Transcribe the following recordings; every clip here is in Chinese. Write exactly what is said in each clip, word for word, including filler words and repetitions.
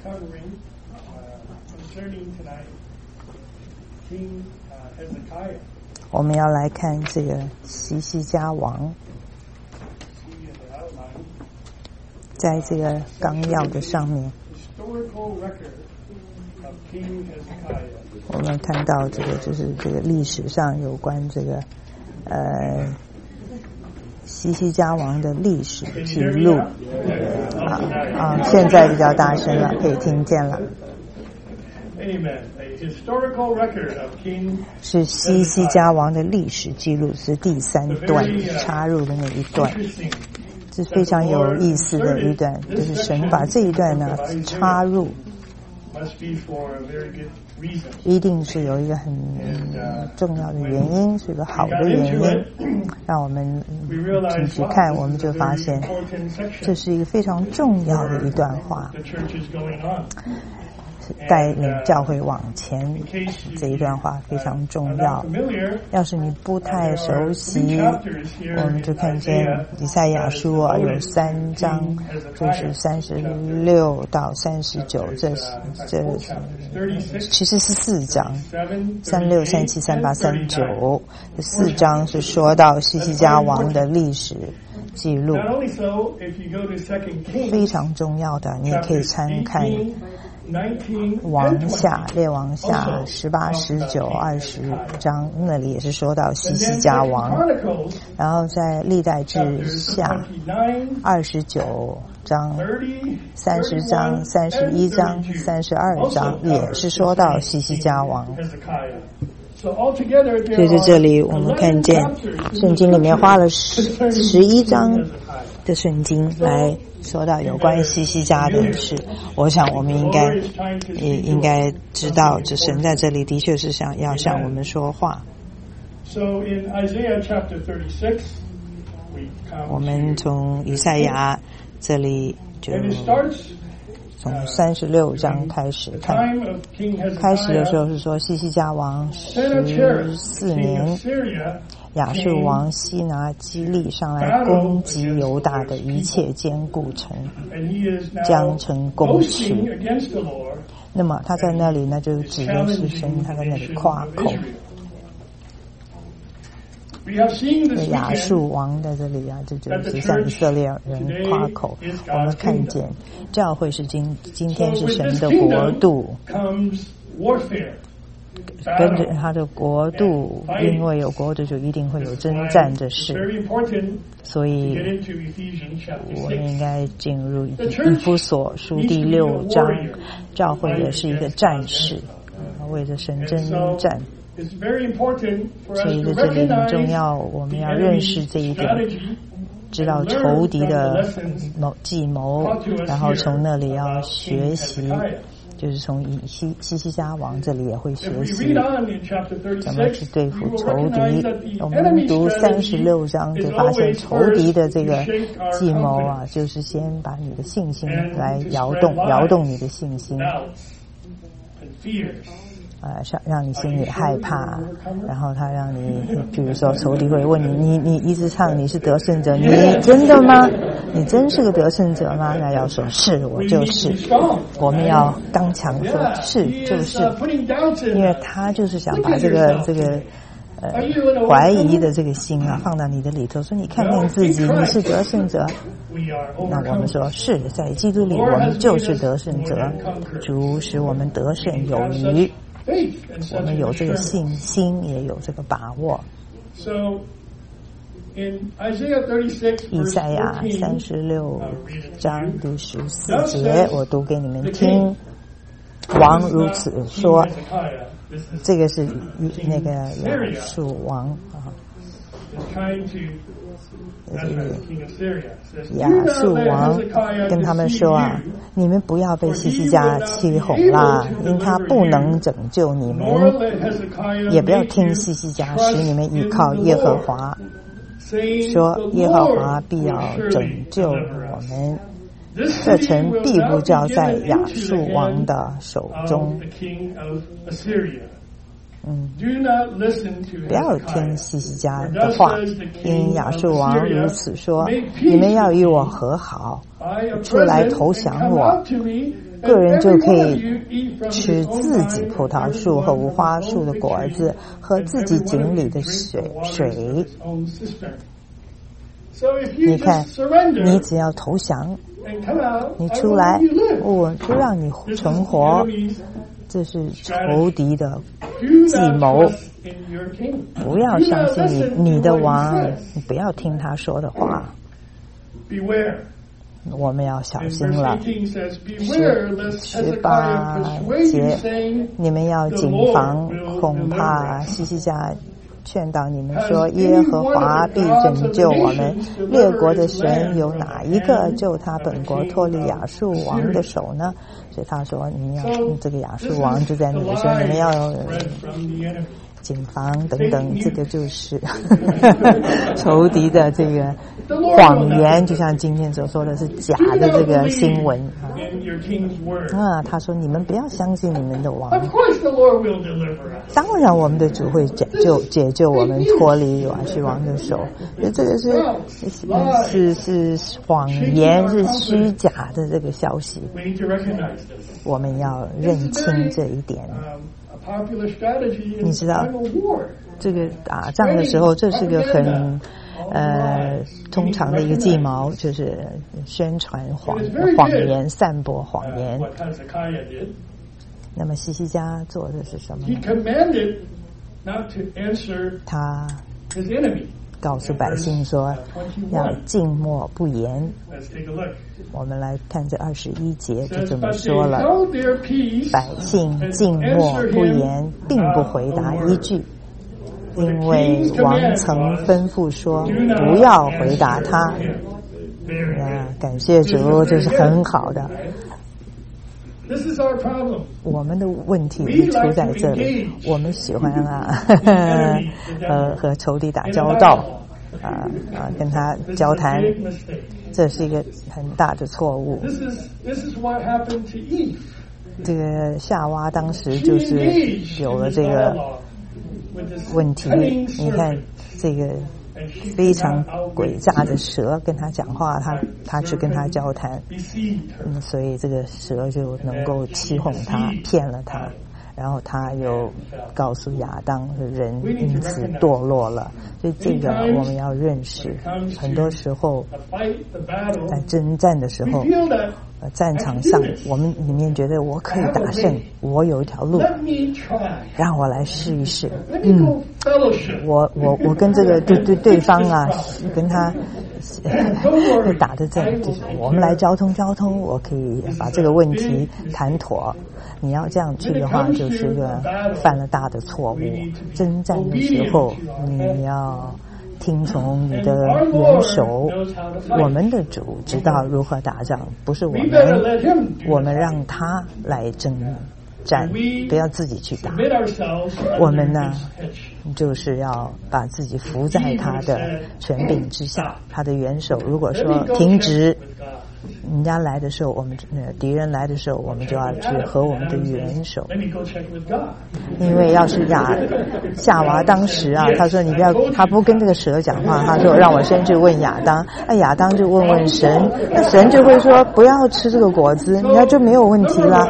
covering uh, concerning tonight King uh, Hezekiah. 我们要来看这个西西家王，在这个纲要的上面，我们看到这个就是这个历史上有关这个呃西西家王的历史记录。啊啊，现在比较大声了，可以听见了。是西西家王的历史记录，是第三段插入的那一段，是非常有意思的一段，就是神把这一段呢插入，一定是有一个很重要的原因，是一个好的原因，让我们进去看，我们就发现这是一个非常重要的一段话，带领教会往前，这一段话非常重要。要是你不太熟悉，我们就看见以赛亚书啊，有三章，就是三十六到三十九，这这其实是四章，三六、三七、三八、三九，这四章是说到西西家王的历史记录，非常重要的，你也可以参看。王下列王下十八、十九、二十章，那里也是说到西西家王。然后在历代志下二十九章、三十章、三十一章、三十二章，也是说到西西家王。所以在这里我们看见圣经里面花了十十一章的圣经来说到有关西西家的事。我想我们应该也应该知道，这神在这里的确是想要向我们说话。我们从以赛亚这里就从三十六章开始看，开始的时候是说西西家王十四年，亚述王西拿基利上来攻击犹大的一切坚固城，将城攻取。那么他在那里呢，就指的是神，他在那里夸口。亚述王在这里啊，这就是向以色列人夸口。我们看见教会是今今天是神的国度，跟着他的国度，因为有国度就一定会有征战的事，所以我们应该进入以弗所书第六章，教会也是一个战士，为着神征战。所以在这里很重要，我们要认识这一点，知道仇敌的谋计谋，然后从那里要学习，就是从以西西西家王这里也会学习怎么去对付仇敌。我们读三十六章就发现仇敌的这个计谋啊，就是先把你的信心来摇动，摇动你的信心。呃，让让你心里害怕，然后他让你，比如说仇敌会问你，你你一直唱你是得胜者，你真的吗？你真是个得胜者吗？那要说是，我就是。我们要刚强说是就是，因为他就是想把这个这个呃怀疑的这个心啊放到你的里头，说你看看自己，你是得胜者。那我们说是在基督里，我们就是得胜者，主使我们得胜有余。我们有这个信心，也有这个把握。以赛亚三十六章第十四节，我读给你们听。王如此说，这个是那个亚述王啊。亚述王跟他们说啊，你们不要被西西家欺哄啦，因他不能拯救你们，也不要听西西家，使你们依靠耶和华，说耶和华必要拯救我们，这城必不交在亚述王的手中。嗯，不要听西西家的话，因亚述王如此说：你们要与我和好，出来投降我， 个人就可以吃自己葡萄树和无花树的果子，喝自己井里的水水。你看，你只要投降，你出来，我就让你存活。这是仇敌的计谋，不要相信你你的王，你不要听他说的话。我们要小心了。十八节，你们要谨防，恐怕西西家劝导你们说，耶和华必拯救我们。列国的神有哪一个救他本国脱离亚述王的手呢？所以他说，你们要这个亚述王就在你们说，你们要谨防等等，这个就是仇敌的这个谎言，就像今天所说的是假的这个新闻啊。啊，他说你们不要相信你们的王，当然我们的主会解救解救我们脱离亚述王的手。这个是是是是谎言，是虚假的这个消息，我们要认清这一点。你知道，这个打仗的时候，这是个很呃通常的一个计谋，就是宣传谎谎言，散播谎言。那么西西家做的是什么呢？他告诉百姓说要静默不言。我们来看这二十一节就这么说了，百姓静默不言，并不回答一句，因为王曾吩咐说不要回答他。啊，感谢主，这是很好的。我们的问题出在这里，我们喜欢啊和和仇敌打交道，啊啊跟他交谈，这是一个很大的错误。这个夏娃当时就是有了这个问题，你看这个非常诡诈的蛇跟他讲话，他他去跟他交谈，嗯，所以这个蛇就能够欺哄他，骗了他，然后他又告诉亚当，人因此堕落了。所以这个我们要认识，很多时候在征战的时候，呃，战场上我们里面觉得我可以打胜，我有一条路，让我来试一试。嗯，我我我跟这个对对对方啊，跟他会打的这样，就是我们来交通交通，我可以把这个问题谈妥。你要这样去的话，就是个犯了大的错误。征战的时候，你要听从你的元首，我们的主知道如何打仗，不是我们，我们让他来征战，不要自己去打。我们呢，就是要把自己服在他的权柄之下，他的元首如果说停止，人家来的时候，我们呃敌人来的时候，我们就要去和我们的元首。因为要是亚夏娃当时啊，他说你不要，他不跟这个蛇讲话，他说让我先去问亚当，那亚当就问问神，那神就会说不要吃这个果子，那就没有问题了。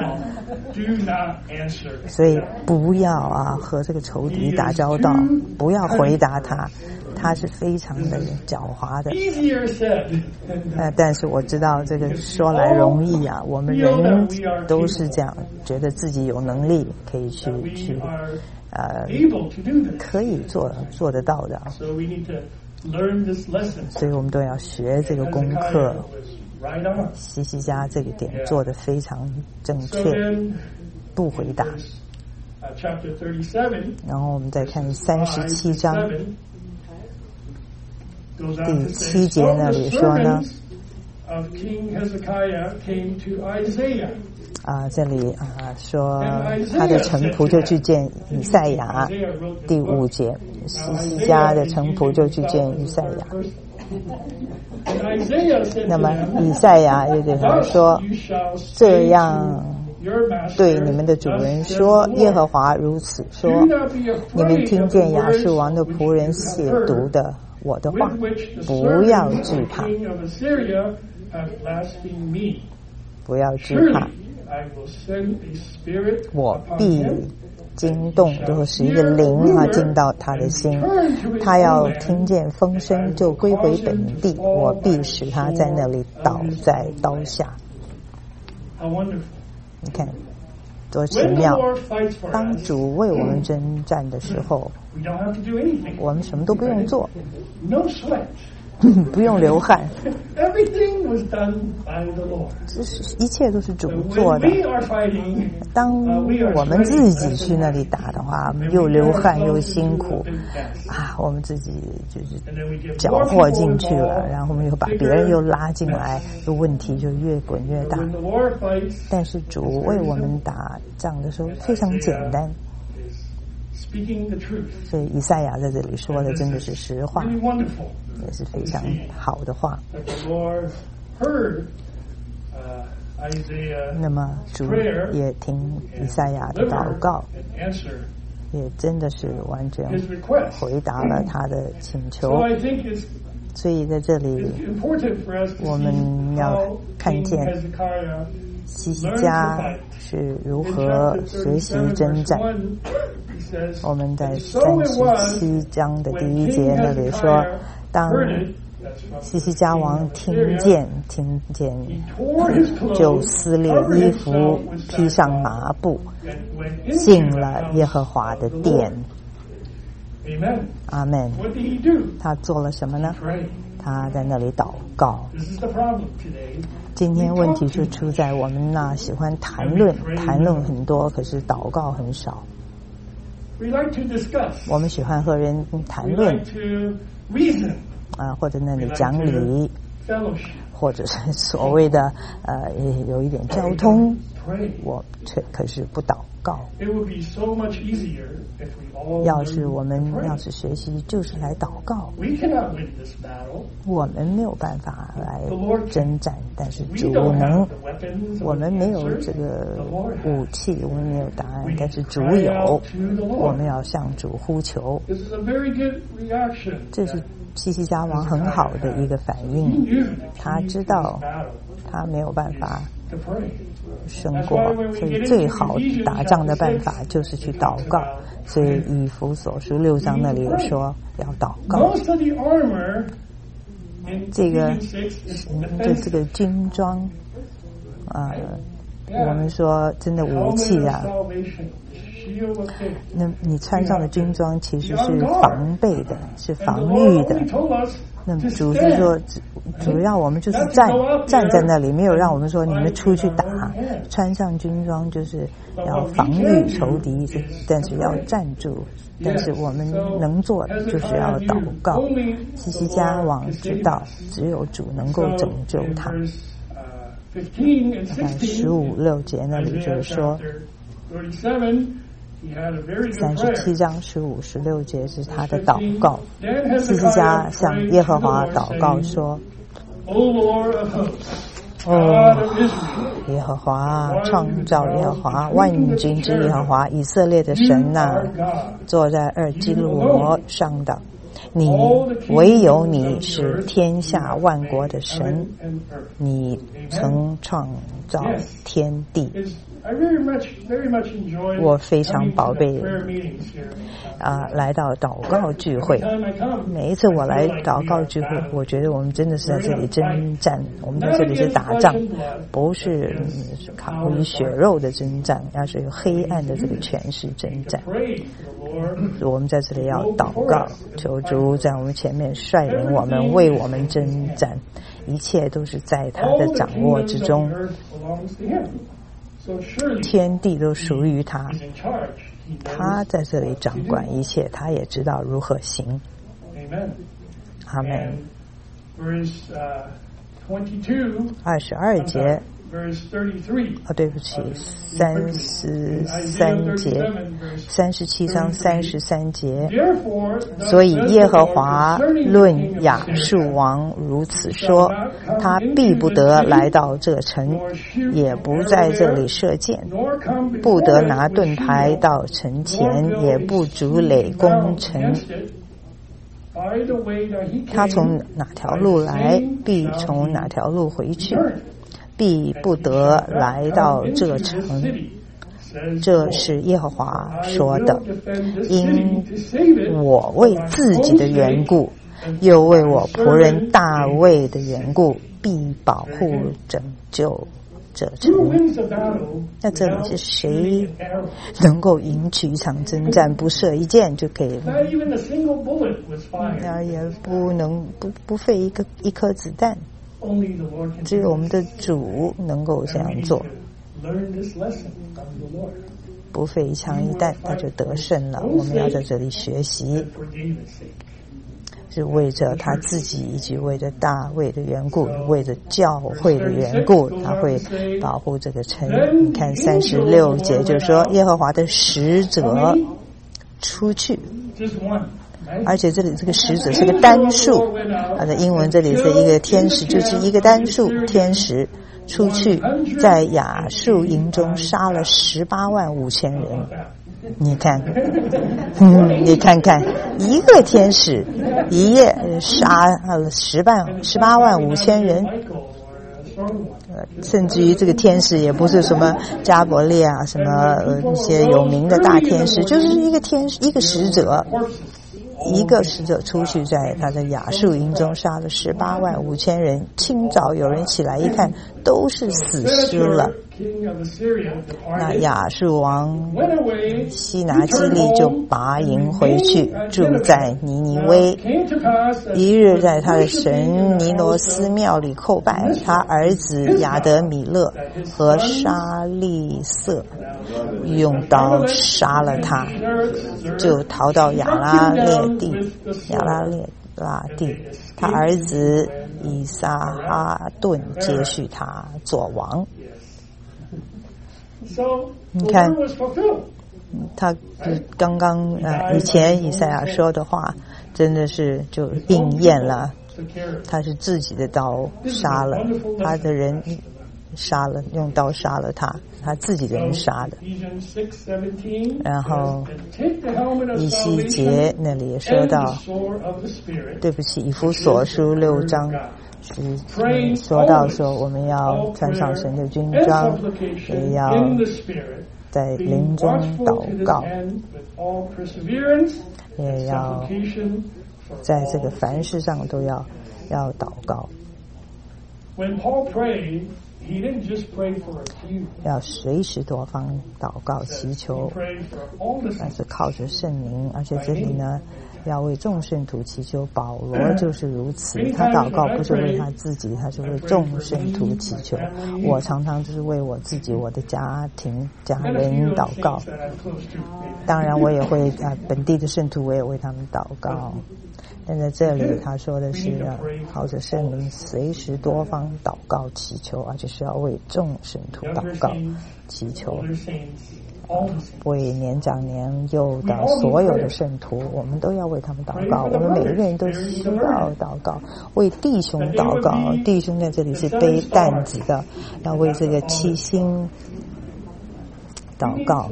所以不要啊和这个仇敌打交道，不要回答他，他是非常的狡猾的。呃，但是我知道这个说来容易啊，我们人都是这样，觉得自己有能力可以去去呃可以做做得到的。所以我们都要学这个功课。西西家这个点做得非常正确，不回答。然后我们再看三十七章第七节那里说呢，啊，这里啊说他的臣仆就去见以赛亚，第五节，西西家的臣仆就去见以赛亚。那么以赛亚又对他说，这样对你们的主人说，耶和华如此说，你们听见亚述王的仆人亵渎的我的话，不要惧怕，不要惧怕， 我必惊动，就是使一个灵啊进到他的心，他要听见风声就归回本地，我必使他在那里倒在刀下。你看多奇妙！当主为我们征战的时候，我们什么都不用做，不用流汗，这是一切都是主做的。当我们自己去那里打的话，又流汗又辛苦啊，我们自己就是搅和进去了，然后我们又把别人又拉进来，问题就越滚越大。但是主为我们打仗的时候非常简单，所以以赛亚在这里说的真的是实话，也是非常好的话。那么主也听以赛亚的祷告，也真的是完全回答了他的请求。所以在这里我们要看见希西家是如何学习征战。我们在三十七章的第一节那里说，当希西家王听见听见就撕裂衣服，披上麻布，进了耶和华的殿。阿们。他做了什么呢？他在那里祷告。今天问题就出在我们那喜欢谈论，谈论很多，可是祷告很少。我们喜欢和人谈论，啊，或者那里讲理，或者是所谓的呃有一点交通，我却可是不祷告。要是我们要是学习就是来祷告，我们没有办法来征战，但是主能。我们没有这个武器，我们没有答案，但是主有，我们要向主呼求。这是希西家王很好的一个反应，他知道他没有办法胜过，所以最好打仗的办法就是去祷告。所以以弗所书六章那里有说要祷告。这个这这个军装啊、呃，我们说真的武器啊，那你穿上的军装其实是防备的，是防御的。那么主是说，主让我们就是站站在那里，没有让我们说你们出去打。穿上军装就是要防御仇敌，但是要站住。但是我们能做的就是要祷告。希西家王知道，只有主能够拯救他。在十五六节那里就是说，三十七章十五十六节是他的祷告。希西家向耶和华祷告说：哦，耶和华，创造耶和华，万军之耶和华，以色列的神啊，坐在二基路伯上的，你唯有你是天下万国的神，你曾创造天地。我非常宝贝啊，来到祷告聚会。每一次我来祷告聚会，我觉得我们真的是在这里征战，我们在这里是打仗，不是靠于血肉的征战，而是有黑暗的这个权势征战。我们在这里要祷告，求主在我们前面率领我们，为我们征战，一切都是在他的掌握之中。天地都属于他，他在这里掌管一切，他也知道如何行。阿们。二十二节，哦，对不起，三十三节，三十七章三十三节。所以耶和华论亚述王如此说：他必不得来到这城，也不在这里射箭，不得拿盾牌到城前，也不筑垒攻城。他从哪条路来，必从哪条路回去。 必不得来到这城。这是耶和华说的，因我为自己的缘故，又为我仆人大卫的缘故，必保护拯救这城。那这里是谁能够赢取一场征战，不射一箭就可以了？那也不能不不费一个一颗子弹，只有我们的主能够这样做。不费一枪一弹，他就得胜了。我们要在这里学习，是为着他自己以及为着大卫的缘故，为着教会的缘故，他会保护这个城。你看三十六节就说耶和华的使者出去，而且这里这个使者是个单数，它的英文这里是一个天使，就是一个单数天使出去，在亚述营中杀了十八万五千人。你看，嗯，你看看，一个天使一夜杀了十万十八万五千人，呃，甚至于这个天使也不是什么加伯列啊，什么呃一些有名的大天使，就是一个天一个使者。一个使者出去，在他的亚述营中杀了十八万五千人。清早有人起来一看，都是死尸了。那亚述王西拿基利就拔营回去，住在尼尼微。一日在他的神尼罗斯庙里叩拜，他儿子亚德米勒和沙利色用刀杀了他，就逃到亚拉列地，亚拉列拉地。他儿子以撒哈顿接续他做王。你看，他刚刚呃以前以赛亚说的话，真的是就应验了。他是自己的刀杀了他的人，杀了用刀杀了他，他自己的人杀的。然后以西结那里也说到，对不起，以弗所书六章是、嗯、说到说我们要穿上神的军装，也要在灵中祷告，也要在这个凡事上都要要祷告。要随时多方祷告祈求，那是靠着圣灵。而且这里呢，要为众圣徒祈求。保罗就是如此，他祷告不是为他自己，他是为众圣徒祈求。我常常就是为我自己、我的家庭、家人祷告。当然，我也会啊，本地的圣徒我也为他们祷告。但在这里他说的是要靠着圣灵随时多方祷告祈求，而且是要为众圣徒祷告祈求，为年长年幼的所有的圣徒，我们都要为他们祷告。我们每一个人都需要祷告，为弟兄祷告。弟兄在这里是背担子的，要为这个七星祷告。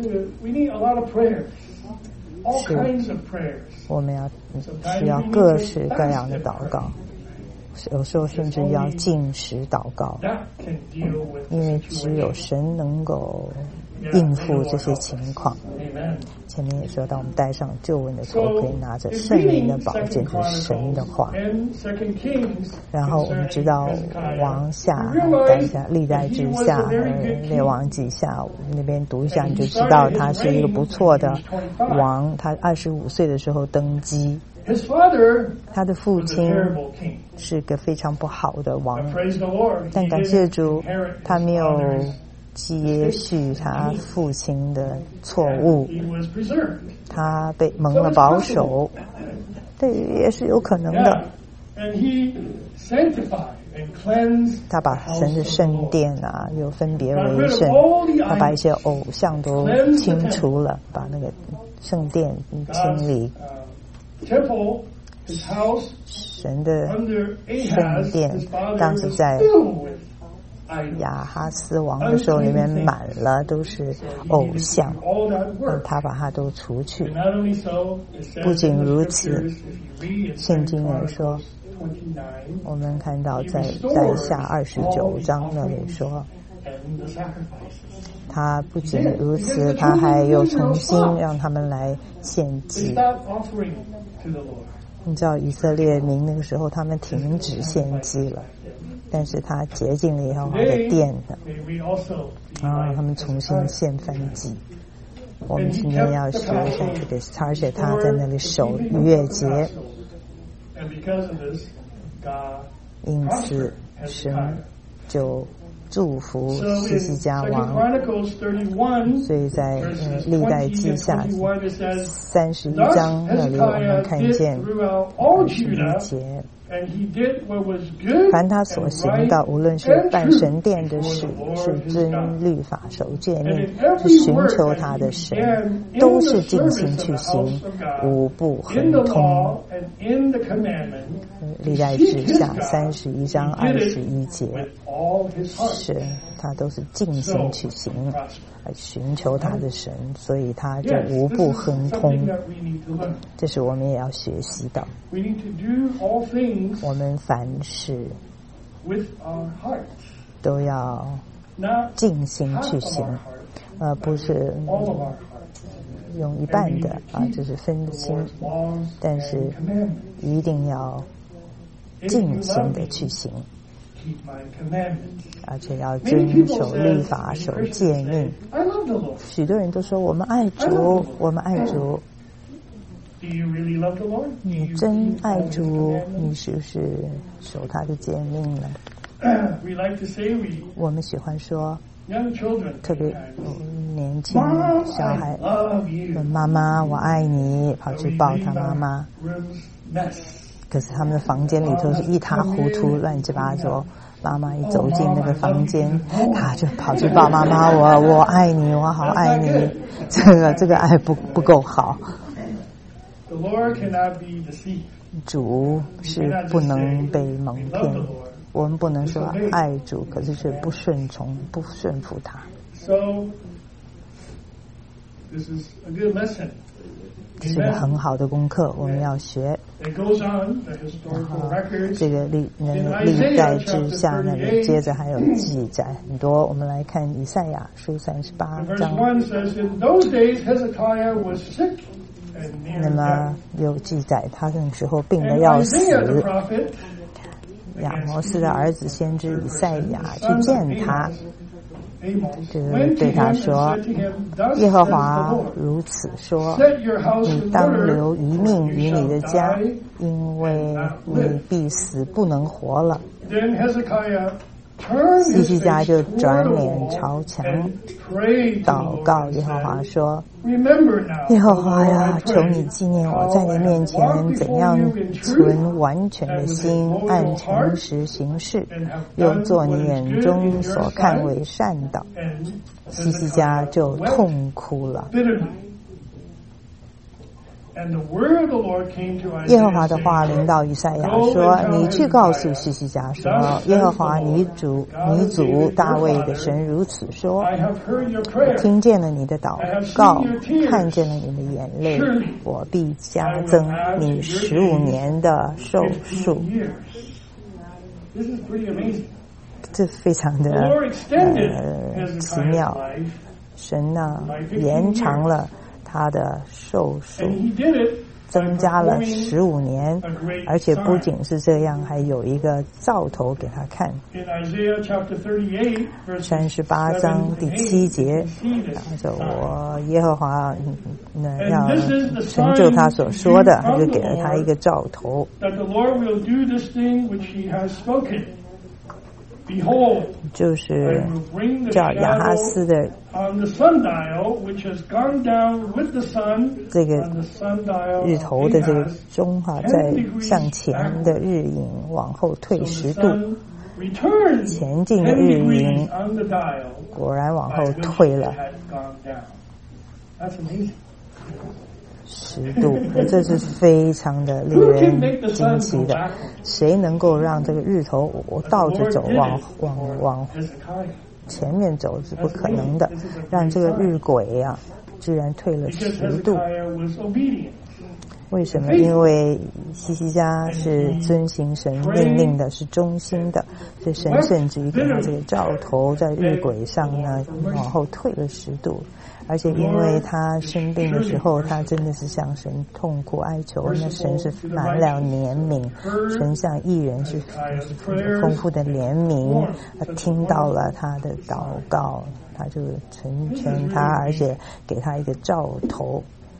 是，我们要需要各式各样的祷告，有时候甚至要禁食祷告，因为只有神能够应付这些情况。前面也说到，我们戴上救恩的头盔，拿着圣灵的宝剑，就是神的话。然后我们知道王下，等一下历代志下、列王纪下，那边读一下你就知道他是一个不错的王。他二十五岁的时候登基，他的父亲是个非常不好的王，但感谢主，他没有接续他父亲的错误，他被蒙了保守，这也是有可能的。他把神的圣殿啊又分别为圣，他把一些偶像都清除了，把那个圣殿清理。神的圣殿当时在亚哈斯王的时候里面满了都是偶像，他把它都除去。不仅如此，圣经也说我们看到在在下二十九章那里说，他不仅如此，他还又重新让他们来献祭。你知道以色列民那个时候他们停止献祭了，但是他洁净了耶和华的殿的，然后他们重新献燔祭。我们今天要学一下这个，而且他在那里守逾越节，因此神就祝福西西家王，所以在呃历代记下三十一章那里，我们看见二十一节，凡他所行的，无论是办神殿的事，是遵律法、守诫命，是寻求他的神，都是尽心去行，无不亨通。历代志下三十一章二十一节，是他都是尽心去行，寻求他的神，所以他就无不亨通。这是我们也要学习的。我们凡事都要尽心去行，呃，不是用一半的啊，就是分心，但是一定要尽心的去行，而且要遵守律法、守诫命。许多人都说我们爱主，我们爱主。你真爱主，你是不是守他的诫命呢？我们喜欢说，特别年轻小孩，妈妈我爱你，跑去抱他妈妈。可是他们的房间里头是一塌糊涂、乱七八糟。妈妈一走进那个房间，他就跑去抱妈妈，我我爱你，我好爱你。这个这个爱不不够好。主是不能被蒙骗，我们不能说爱主，可是却不顺从、不顺服他。这是个很好的功课，我们要学。然后这个历那个历代志下那里接着还有记载很多，我们来看以赛亚书三十八章。那么有记载，他那个时候病得要死。亚摩斯的儿子先知以赛亚去见他，就是对他说：“耶和华如此说，你当留一命于你的家，因为你必死不能活了。”西西家就转脸朝墙祷告耶和华说：“耶和华呀，求你纪念我在你面前怎样存完全的心，按诚实行事，又做你眼中所看为善的。”西西家就痛哭了。耶和华的话临到以赛亚说：“你去告诉西西家说，耶和华你主你祖大卫的神如此说：我听见了你的祷告，看见了你的眼泪，我必加增你十五年的寿数。”这非常的呃奇妙，神呢延长了他的寿数，增加了十五年，而且不仅是这样，还有一个兆头给他看。三十八章第七节，就我耶和华那要成就他所说的，他就给了他一个兆头。就是叫亚哈斯的这个日头的这个钟哈，在向前的日影往后退十度，前进的日影果然往后退了十度，这是非常的令人惊奇的。谁能够让这个日头我倒着走，往往往前面走是不可能的，让这个日晷啊居然退了十度。 为什么？因为西西家是遵行神命令的，是忠心的，所以神甚至于给他这个兆头，在日晷上呢往后退了十度。而且因为他生病的时候，他真的是向神痛苦哀求，那神是满了怜悯，神向义人是丰富的怜悯，他听到了他的祷告，他就成全他，而且给他一个兆头。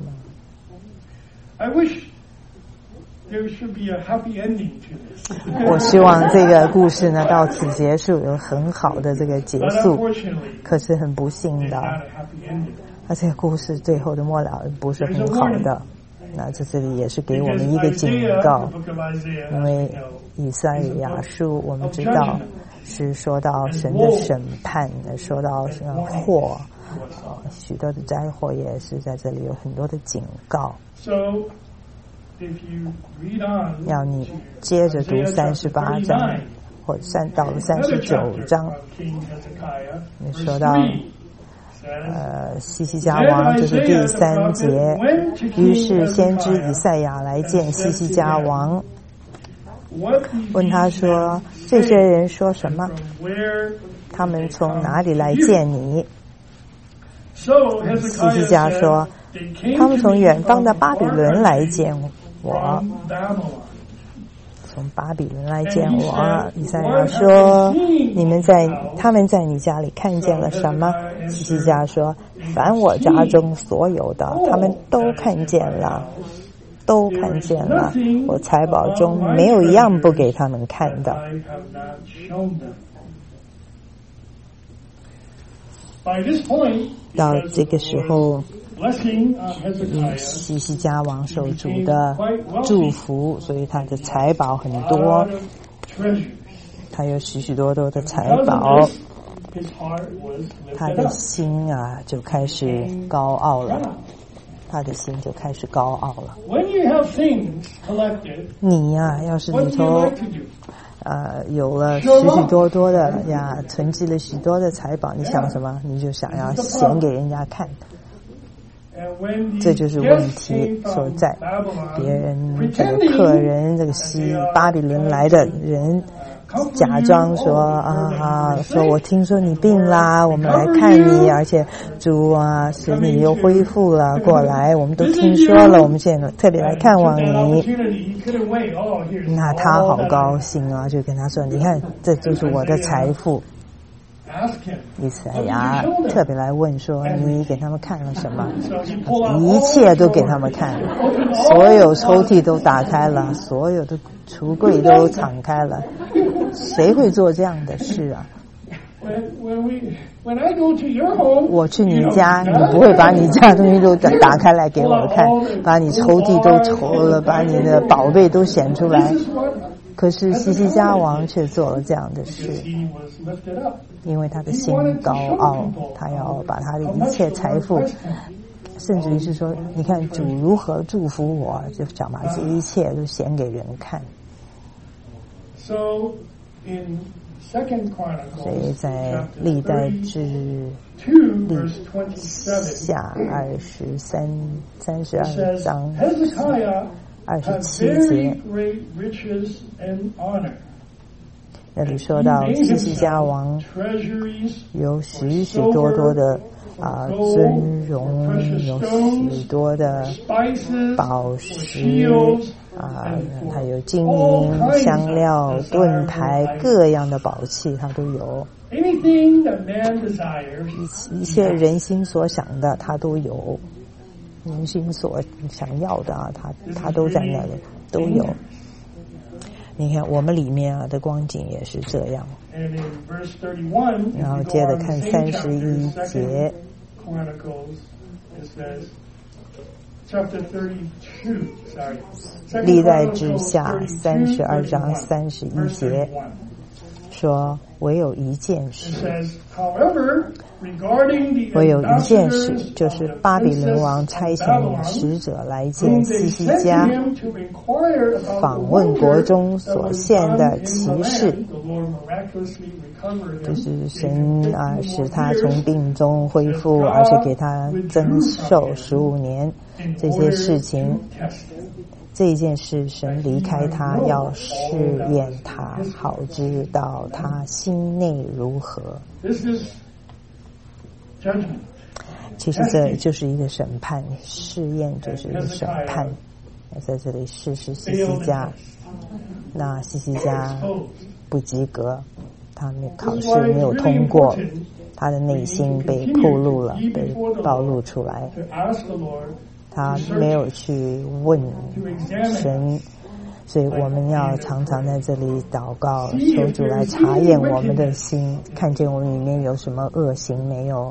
I wish there should be a happy ending to this. 我希望这个故事呢到此结束，有很好的这个结束。可是很不幸的，而这个故事最后的末了不是很好的。那这这里也是给我们一个警告，因为以赛亚书我们知道是说到神的审判，说到祸，许多的灾祸也是在这里有很多的警告。要你接着读三十八章，或三到了三十九章，你说到呃西西家王，这是第三节。于是先知以赛亚来见西西家王，问他说：“这些人说什么？他们从哪里来见你？”西西家说：“他们从远方的巴比伦来见我，从巴比伦来见我。”以赛亚说：“你们在他们在你家里看见了什么？”西西家说：“凡我家中所有的，他们都看见了，都看见了。我财宝中没有一样不给他们看的。”到这个时候，嗯，西西家王受主的祝福，所以他的财宝很多，他有许许多多的财宝，他的心啊就开始高傲了，他的心就开始高傲了。你呀、啊，要是里头呃，有了许许多多的呀，囤积了许多的财宝，你想什么？你就想要显给人家看，这就是问题所在。别人这个客人，这个西巴比伦来的人，假装说啊，说我听说你病啦，我们来看你，而且主啊，使你又恢复了过来，我们都听说了，我们现在特别来看望你。那他好高兴啊，就跟他说：“你看，这就是我的财富。”以赛亚特别来问说：“你给他们看了什么？”一切都给他们看，所有抽屉都打开了，所有的橱柜都敞开了。谁会做这样的事啊？我去你家，你不会把你家东西都打开来给我看，把你抽屉都抽了，把你的宝贝都显出来。可是西西家王却做了这样的事，因为他的心高傲，他要把他的一切财富，甚至于是说，你看主如何祝福我，就想把这一切都显给人看。所以在历代志历下二十三三十二章二十七节，那里说到西西家王有许许多多的啊尊荣，有许多的宝石啊，还有金银、香料、盾牌，各样的宝器，它都有。一切人心所想的，它都有。人心所想要的啊，他他都在那里都有。你看我们里面啊的光景也是这样。然后接着看三十一节。历代志下三十二章三十一节说，唯有一件事，唯有一件事，就是巴比伦王差遣使者来见西西家，访问国中所献的奇事，就是神啊使他从病中恢复，而且给他增寿十五年。 这些事情，这一件事，神离开他，要试验他，好知道他心内如何。其实这就是一个审判，试验就是一个审判。在这里试试西西家，那西西家不及格，他没考试没有通过，他的内心被暴露了，被暴露出来。他没有去问神，所以我们要常常在这里祷告，求主来查验我们的心，看见我们里面有什么恶行没有。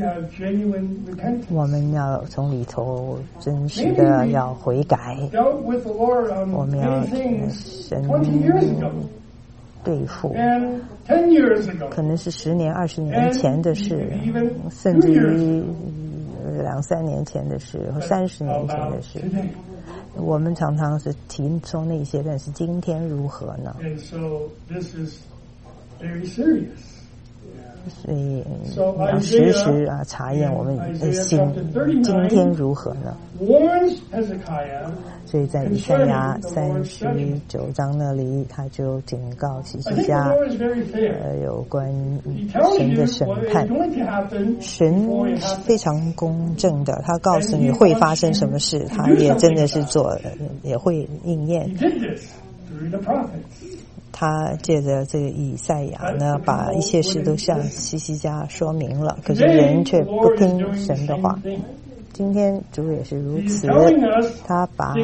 我们要从里头真实的要悔改，我们要神对付，可能是十年、二十年前的事，甚至于两三年前的事，或三十年前的事。我们常常是提出那些，但是今天如何呢？所以你要时时啊查验我们的心，今天如何呢？所以在以赛亚三十九章那里，他就警告西西家，呃，有关神的审判。神是非常公正的，他告诉你会发生什么事，他也真的是做，也会应验。他借着这个以赛亚呢，把一切事都向西西家说明了，可是人却不听神的话。今天主也是如此，他把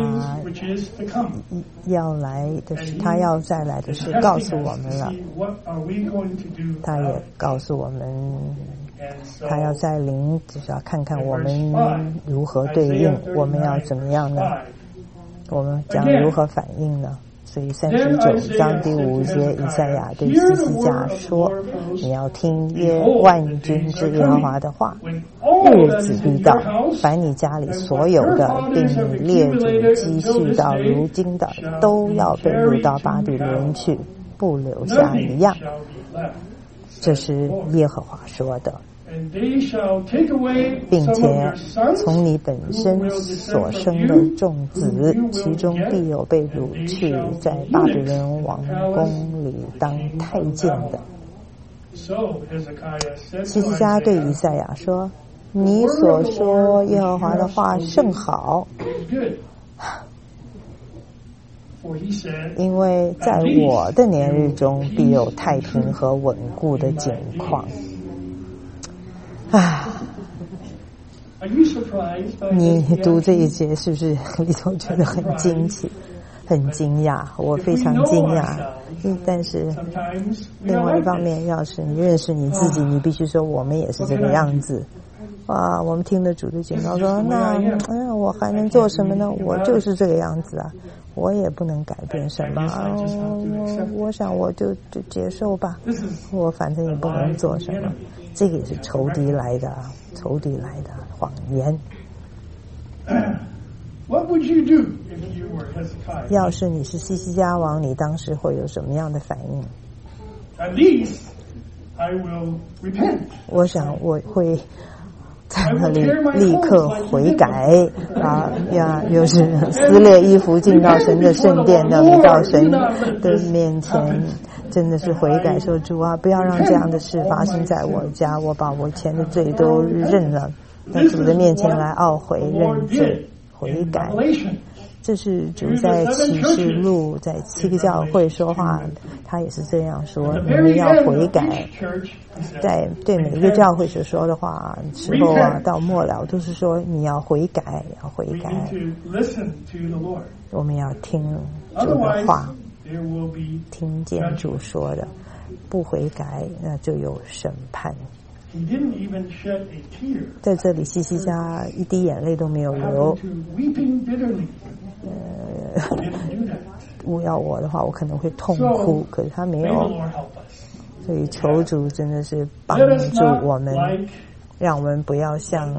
要来的事，他要再来的事告诉我们了，他也告诉我们，他要再临，就是要看看我们如何对应，我们要怎么样呢？我们将如何反应呢？所以三十九章第五节，以赛亚对西西家说：“你要听耶万军之耶和华的话，日子必到，凡你家里所有的，并你列祖积蓄到如今的，都要被掳到巴比伦去，不留下一样。”这是耶和华说的。并且从你本身所生的众子，其中必有被掳去在巴比伦王宫里当太监的。西西家对以赛亚说：“你所说耶和华的话甚好，因为在我的年日中必有太平和稳固的景况。”啊，你读这一节是不是里头觉得很惊奇、很惊讶？我非常惊讶。但是另外一方面，要是你认识你自己，你必须说我们也是这个样子。啊，我们听了主的警告说，那嗯，我还能做什么呢？我就是这个样子啊，我也不能改变什么。啊、我我想我就就接受吧，我反正也不能做什么。这个也是仇敌来的，仇敌来的谎言。要是你是西西家王，你当时会有什么样的反应？ At least I will repent. 我想我会在那里立刻悔改啊呀，又是撕裂衣服进到神的圣殿的，到神的面前，真的是悔改，说主啊，不要让这样的事发生在我家，我把我前的罪都认了，在主的面前来懊悔认罪悔改。这是主在启示录在七个教会说话，他也是这样说，你们要悔改。在对每一个教会所说的话时候啊，到末了都是说你要悔改，要悔改。我们要听主的话，听见主说的，不悔改那就有审判。在这里西西家一滴眼泪都没有流。呃，如要我的话，我可能会痛哭，可是他没有，所以求主真的是帮助我们，让我们不要像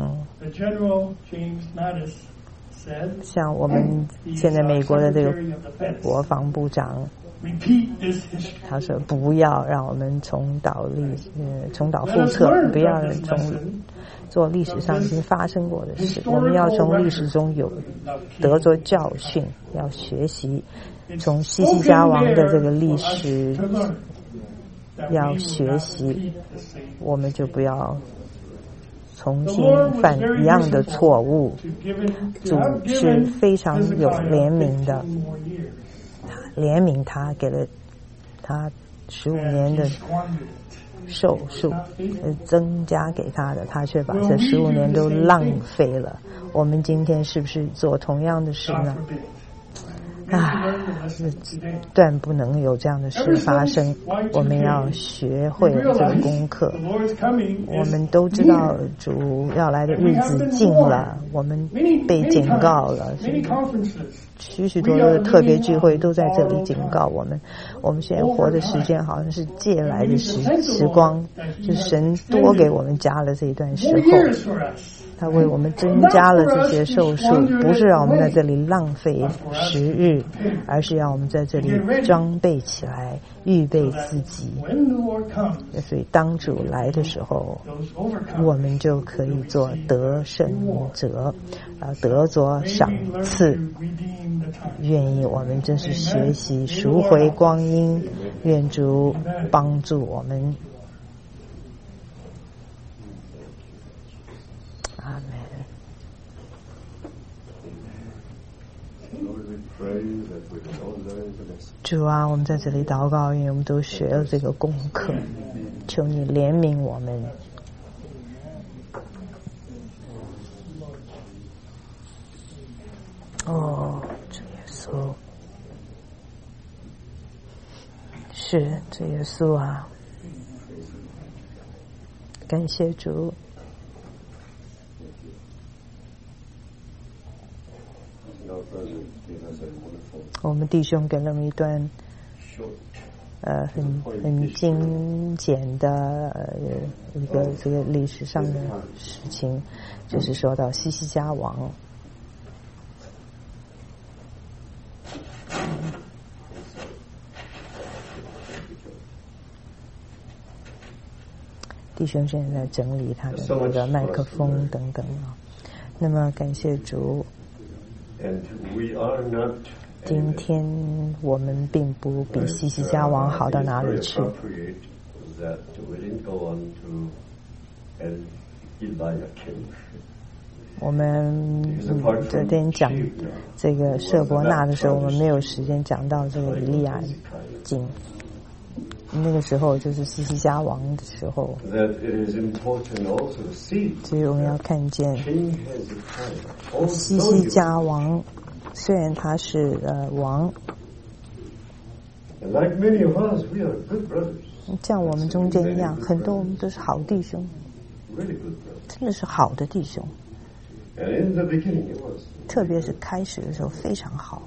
像我们现在美国的这个国防部长他说不要让我们重蹈历呃重蹈覆辙，不要重做历史上已经发生过的事，我们要从历史中有得着教训，要学习从西西家王的这个历史要学习，我们就不要重新犯一样的错误。主是非常有怜悯的，怜悯他，给了他十五年的寿数，增加给他的，他却把这十五年都浪费了。我们今天是不是做同样的事呢？啊，断不能有这样的事发生。我们要学会这个功课。我们都知道主要来的日子近了，我们被警告了，许许多多的特别聚会都在这里警告我们。我们现在活的时间好像是借来的时时光，是神多给我们加了这一段时候。他为我们增加了这些寿数，不是让我们在这里浪费时日，而是让我们在这里装备起来，预备自己。所以当主来的时候，我们就可以做得胜者，啊，得着赏赐。愿意我们真是学习赎回光阴，愿主帮助我们。阿门。主啊，我们在这里祷告，因为我们都学了这个功课，求你怜悯我们。哦，主耶稣，是主耶稣啊，感谢主。我们弟兄给了我们一段呃很很精简的呃一个这个历史上的事情，就是说到西西家王。弟兄现在在整理他的那个麦克风等等啊。那么感谢主。今天我们并不比西西家王好到哪里去。我们昨天讲这个舍伯纳的时候，我们没有时间讲到这个以利亚经。那个时候就是西西家王的时候，所以我们要看见西西家王，虽然他是呃王，像我们中间一样，很多我们都是好弟兄，真的是好的弟兄，特别是开始的时候非常好。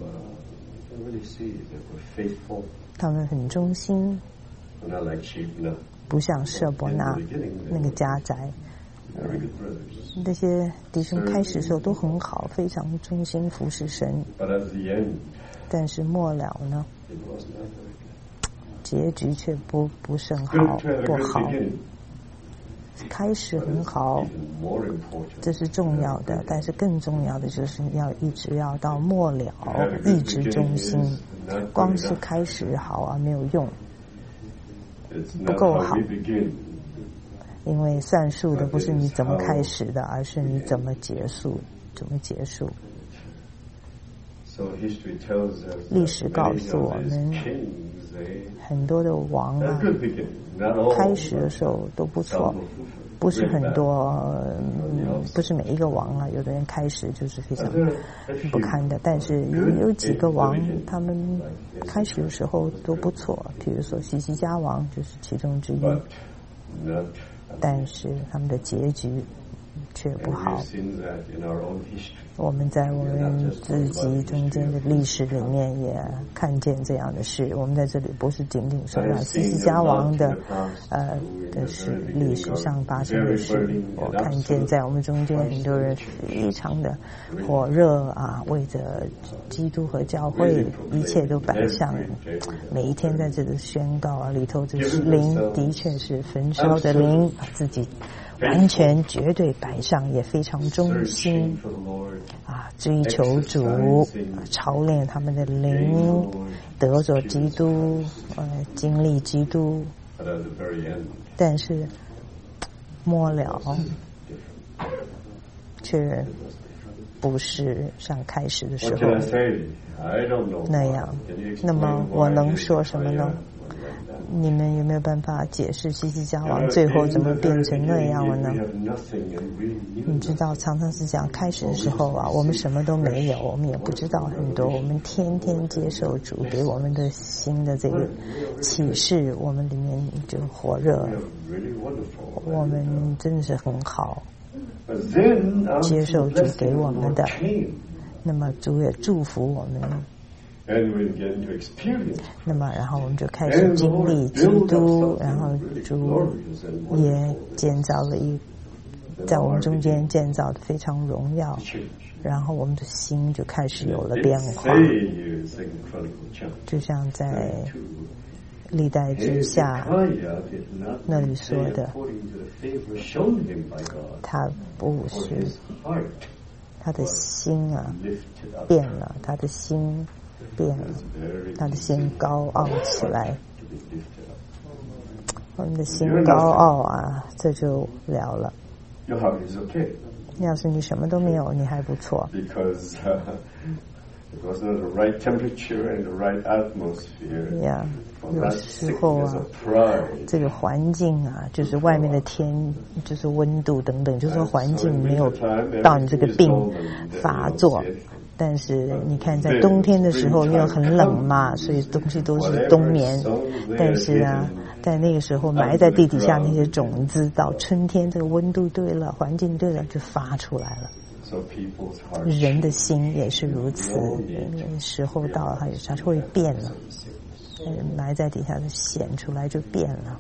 他们很忠心，不像舍伯纳那个家宅，那些弟兄开始的时候都很好，非常忠心服侍神，但是末了呢，结局却不不甚好，不好。开始很好，这是重要的，但是更重要的就是要一直要到末了，一直忠心。光是开始好啊没有用，不够好，因为算数的不是你怎么开始的，而是你怎么结束，怎么结束。历史告诉我们，很多的王啊，开始的时候都不错，不是很多，嗯、不是每一个王啊，有的人开始就是非常不堪的，但是有有几个王，他们开始的时候都不错，比如说西西家王就是其中之一，但是他们的结局却不好。我们在我们自己中间的历史里面也看见这样的事。我们在这里不是仅仅说到西西家王的呃的是历史上发生的事，我看见在我们中间很多人非常的火热啊，为着基督和教会一切都摆上，每一天在这里宣告啊，里头这灵的确是焚烧的灵，把自己完全绝对摆上，也非常忠心啊，追求主，操练他们的灵，得着基督，呃，经历基督。但是末了却不是像开始的时候那样。那么我能说什么呢？你们有没有办法解释西西家王最后怎么变成那样了呢？你知道，常常是讲开始的时候啊，我们什么都没有，我们也不知道很多，我们天天接受主给我们的新的这个启示，我们里面就火热，我们真的是很好，接受主给我们的，那么主也祝福我们。那么然后我们就开始经历基督，然后主也建造了一在我们中间建造的非常荣耀，然后我们的心就开始有了变化，就像在历代之下那里说的，他不是他的心啊变了，他的心变了，他的心高傲起来。我们的心高傲啊，这就了了。要是你什么都没有，你还不错。呀，有时候啊，这个环境啊，就是外面的天，就是温度等等，就是说环境没有到你这个病发作。但是你看，在冬天的时候，因为很冷嘛，所以东西都是冬眠。但是啊，在那个时候埋在地底下那些种子，到春天这个温度对了，环境对了，就发出来了。人的心也是如此，时候到了，它它就会变了。埋在底下的显出来就变了。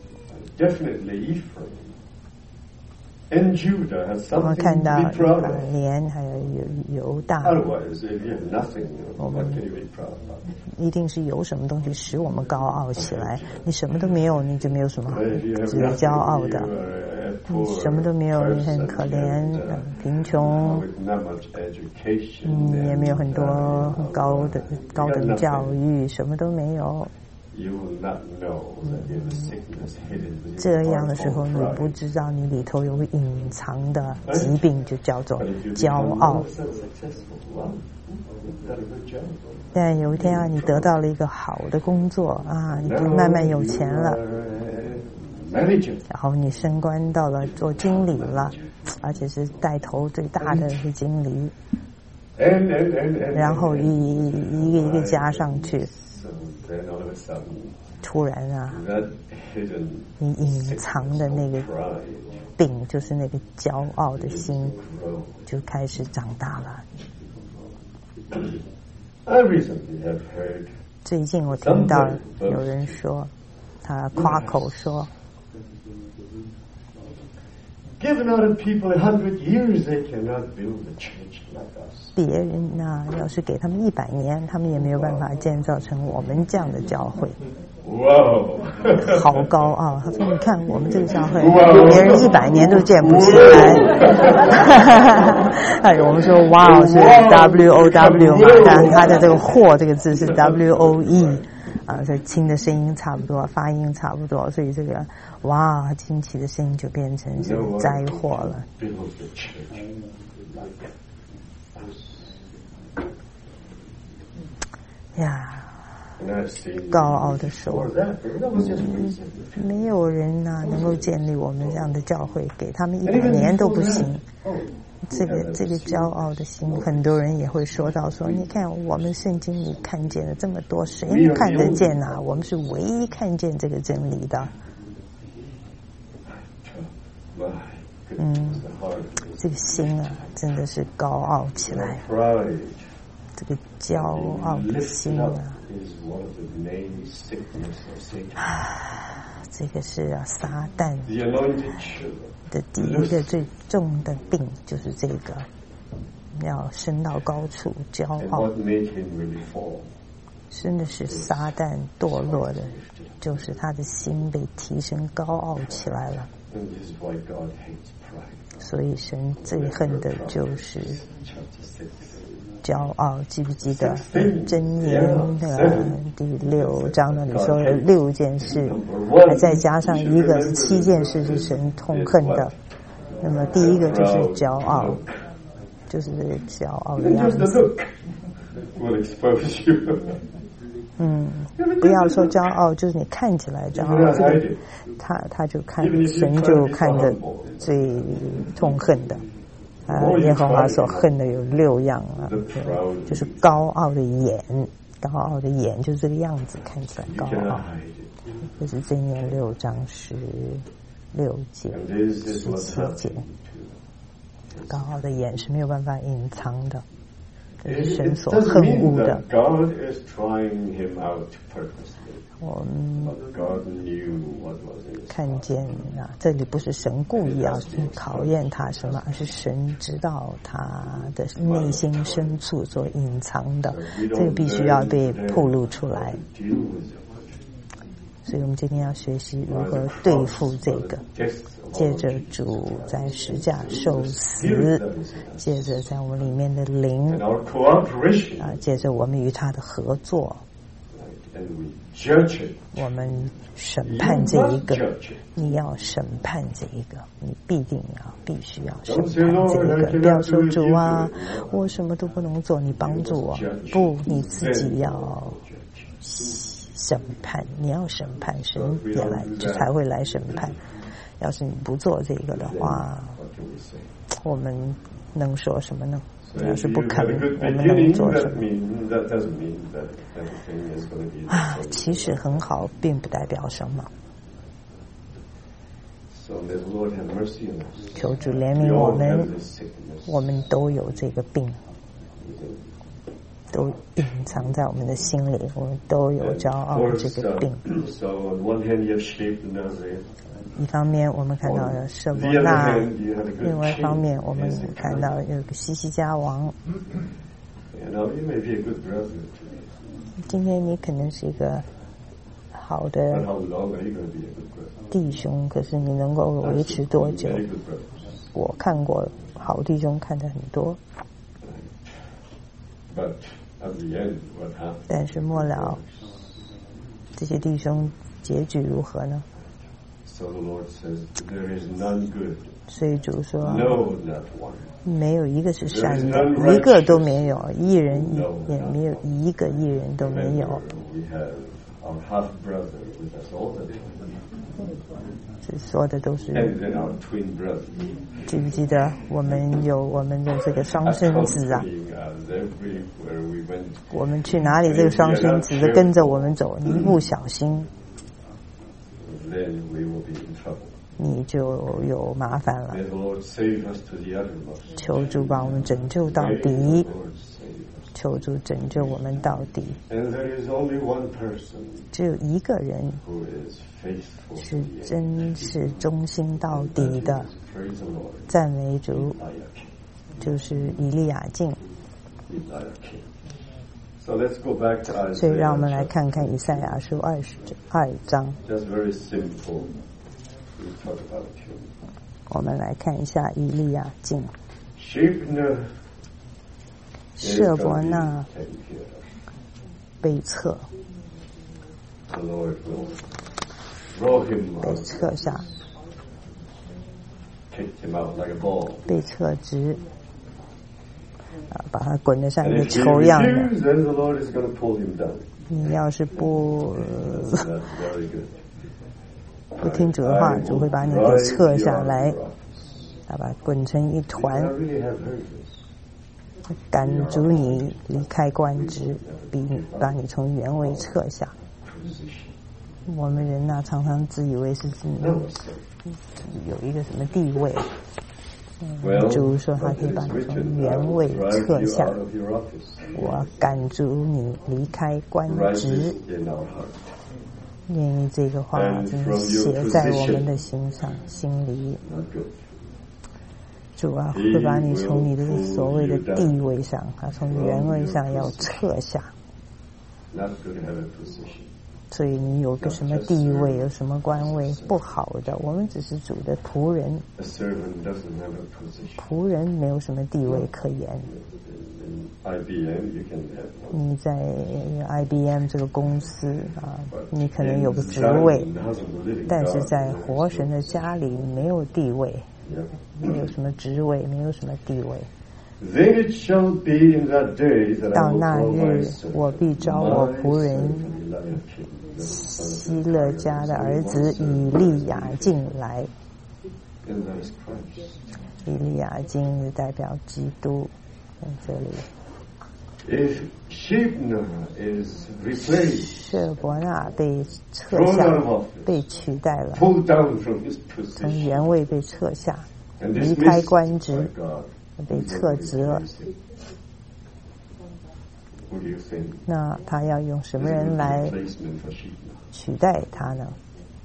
我们看到连还有犹大，我们一定是有什么东西使我们高傲起来。你什么都没有，你就没有什么值得骄傲的。你什么都没有，你很可怜、贫穷，嗯，也没有很多很高的高等教育，什么都没有。这样的时候，你不知道你里头有个隐藏的疾病，就叫做骄傲。但有一天啊，你得到了一个好的工作啊，你就慢慢有钱了，然后你升官到了做经理了，而且是带头最大的是经理，然后一一个一个加上去。突然啊，你隐藏的那个病，就是那个骄傲的心，就开始长大了。最近我听到有人说，他夸口说，别人呐、啊，要是给他们一百年，他们也没有办法建造成我们这样的教会。哇，好高傲！他说：“你看我们这个教会，别人一百年都建不起来。”哎，我们说哇，是 W O W 嘛，但他的这个"祸"这个字是 W O E 啊，所以轻的声音差不多，发音差不多，所以这个哇，惊奇的声音就变成是灾祸了。呀。高傲的说，嗯，没有人呐、啊、能够建立我们这样的教会，给他们一百年都不行。这个这个骄傲的心，很多人也会说到说，你看我们圣经里看见了这么多，谁看得见啊？我们是唯一看见这个真理的。 嗯，这个心啊，真的是高傲起来。这个骄傲的心啊，啊，这个是啊，撒旦的第一个最重的病就是这个，要升到高处，骄傲。真的是撒旦堕落的，就是他的心被提升高傲起来了。所以神最恨的就是骄傲。记不记得箴言的第六章那里说了六件事，还再加上一个七件事是神痛恨的。那么第一个就是骄傲，就是这个骄傲的样子。嗯，不要说骄傲，就是你看起来骄傲，这个他他就看神就看着最痛恨的啊，耶和华所恨的有六样啊，就是高傲的眼，高傲的眼就是这个样子，看起来高傲。这是箴言六章十六节、十七节，高傲的眼是没有办法隐藏的。这是神所恨恶的。我们看见啊，这里不是神故意要考验他什么，而是神知道他的内心深处所隐藏的，这个必须要被暴露出来。所以我们今天要学习如何对付这个，借着主在十架受死，借着在我们里面的灵啊，借着我们与他的合作，我们审判这一个。你要审判这一个，你必定要必须要审判这一个。不要说主啊，我什么都不能做，你帮助我。不，你自己要审判，你要审判，神也来就才会来审判。要是你不做这个的话，我们能说什么呢？要是不肯，我们能做什么？啊，其实很好，并不代表什么。求主怜悯我们，我们都有这个病。都隐藏在我们的心里，我们都有骄傲这个病。一方面我们看到了舍伯那，另外一方面我们看到有个西西家王。今天你可能是一个好的弟兄，可是你能够维持多久？我看过好弟兄看得很多，但是末了这些弟兄结局如何呢？所以主说没有一个是善的，一个都没有，一人也没有一个一人都没有。这说的都是，记不记得我们有我们的这个双生子啊？我们去哪里，这个双生子就跟着我们走，一不小心你就有麻烦了。求主把我们拯救到底，求主拯救我们到底。只有一个人是真是忠心到底的，赞美主，就是以利亚敬。所以让我们来看看以赛亚书二十二章。我们来看一下以利亚敬。舍伯那被撤，被撤下，被撤职，啊，把他滚得像一个球一样的。你要是不不听主的话，主会把你给撤下来，把它滚成一团，赶逐你离开官职，逼你把你从原位撤下。 我们人呐、啊，常常自以为是自己有一个什么地位。嗯，主说他可以把你从原位撤下，我赶逐你离开官职。愿意这个话真的写在我们的心上、心里。主啊，会把你从你的所谓的地位上，啊，从原位上要撤下。所以你有个什么地位，有什么官位，不好的。我们只是主的仆人，仆人没有什么地位可言。你在 I B M 这个公司啊，你可能有个职位，但是在活神的家里没有地位，没有什么职位，没有什么地位。到那日，我必招我仆人希勒家的儿子以利亚进来。以利亚金代表基督，在这里。舍伯那被撤下，被取代了，从原位被撤下，离开官职，被撤职了。那他要用什么人来取代他呢？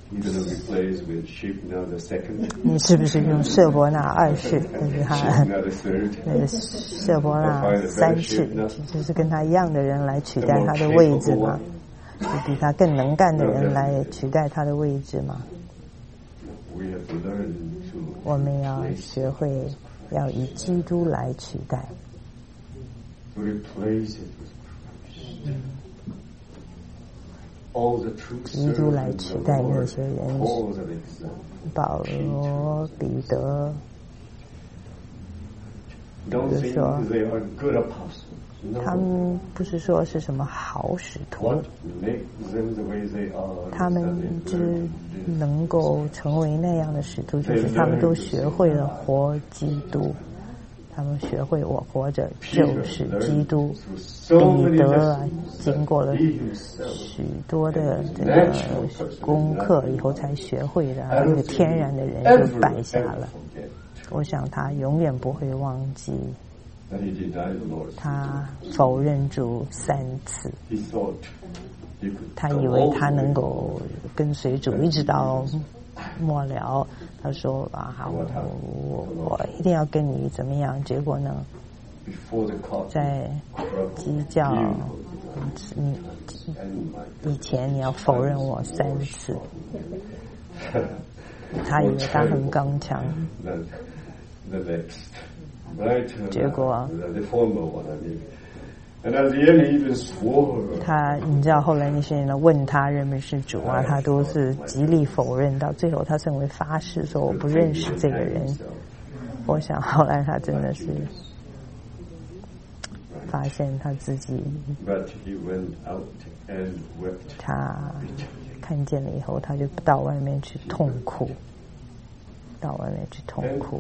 你是不是用舍伯那二世？就是他那个舍伯那三世，就是跟他一样的人来取代他的位置吗？是比他更能干的人来取代他的位置吗？我们要学会要以基督来取代。基督来取代那些人，保罗、彼得，就是说，他们不是说是什么好使徒，他们之能够成为那样的使徒，就是他们都学会了活基督。他们学会我活着就是基督。彼得啊，经过了许多的这个功课以后才学会的，那个天然的人就败下了。我想他永远不会忘记，他否认主三次。他以为他能够跟随主一直到末了，他说啊，我我我一定要跟你怎么样？结果呢，在鸡叫你以前，你要否认我三次。他以为他很刚强，结果他，你知道后来那些人问他认不认识主啊，他都是极力否认，到最后他甚至发誓说我不认识这个人。我想后来他真的是发现他自己，他看见了以后，他就到外面去痛哭，到外面去痛哭。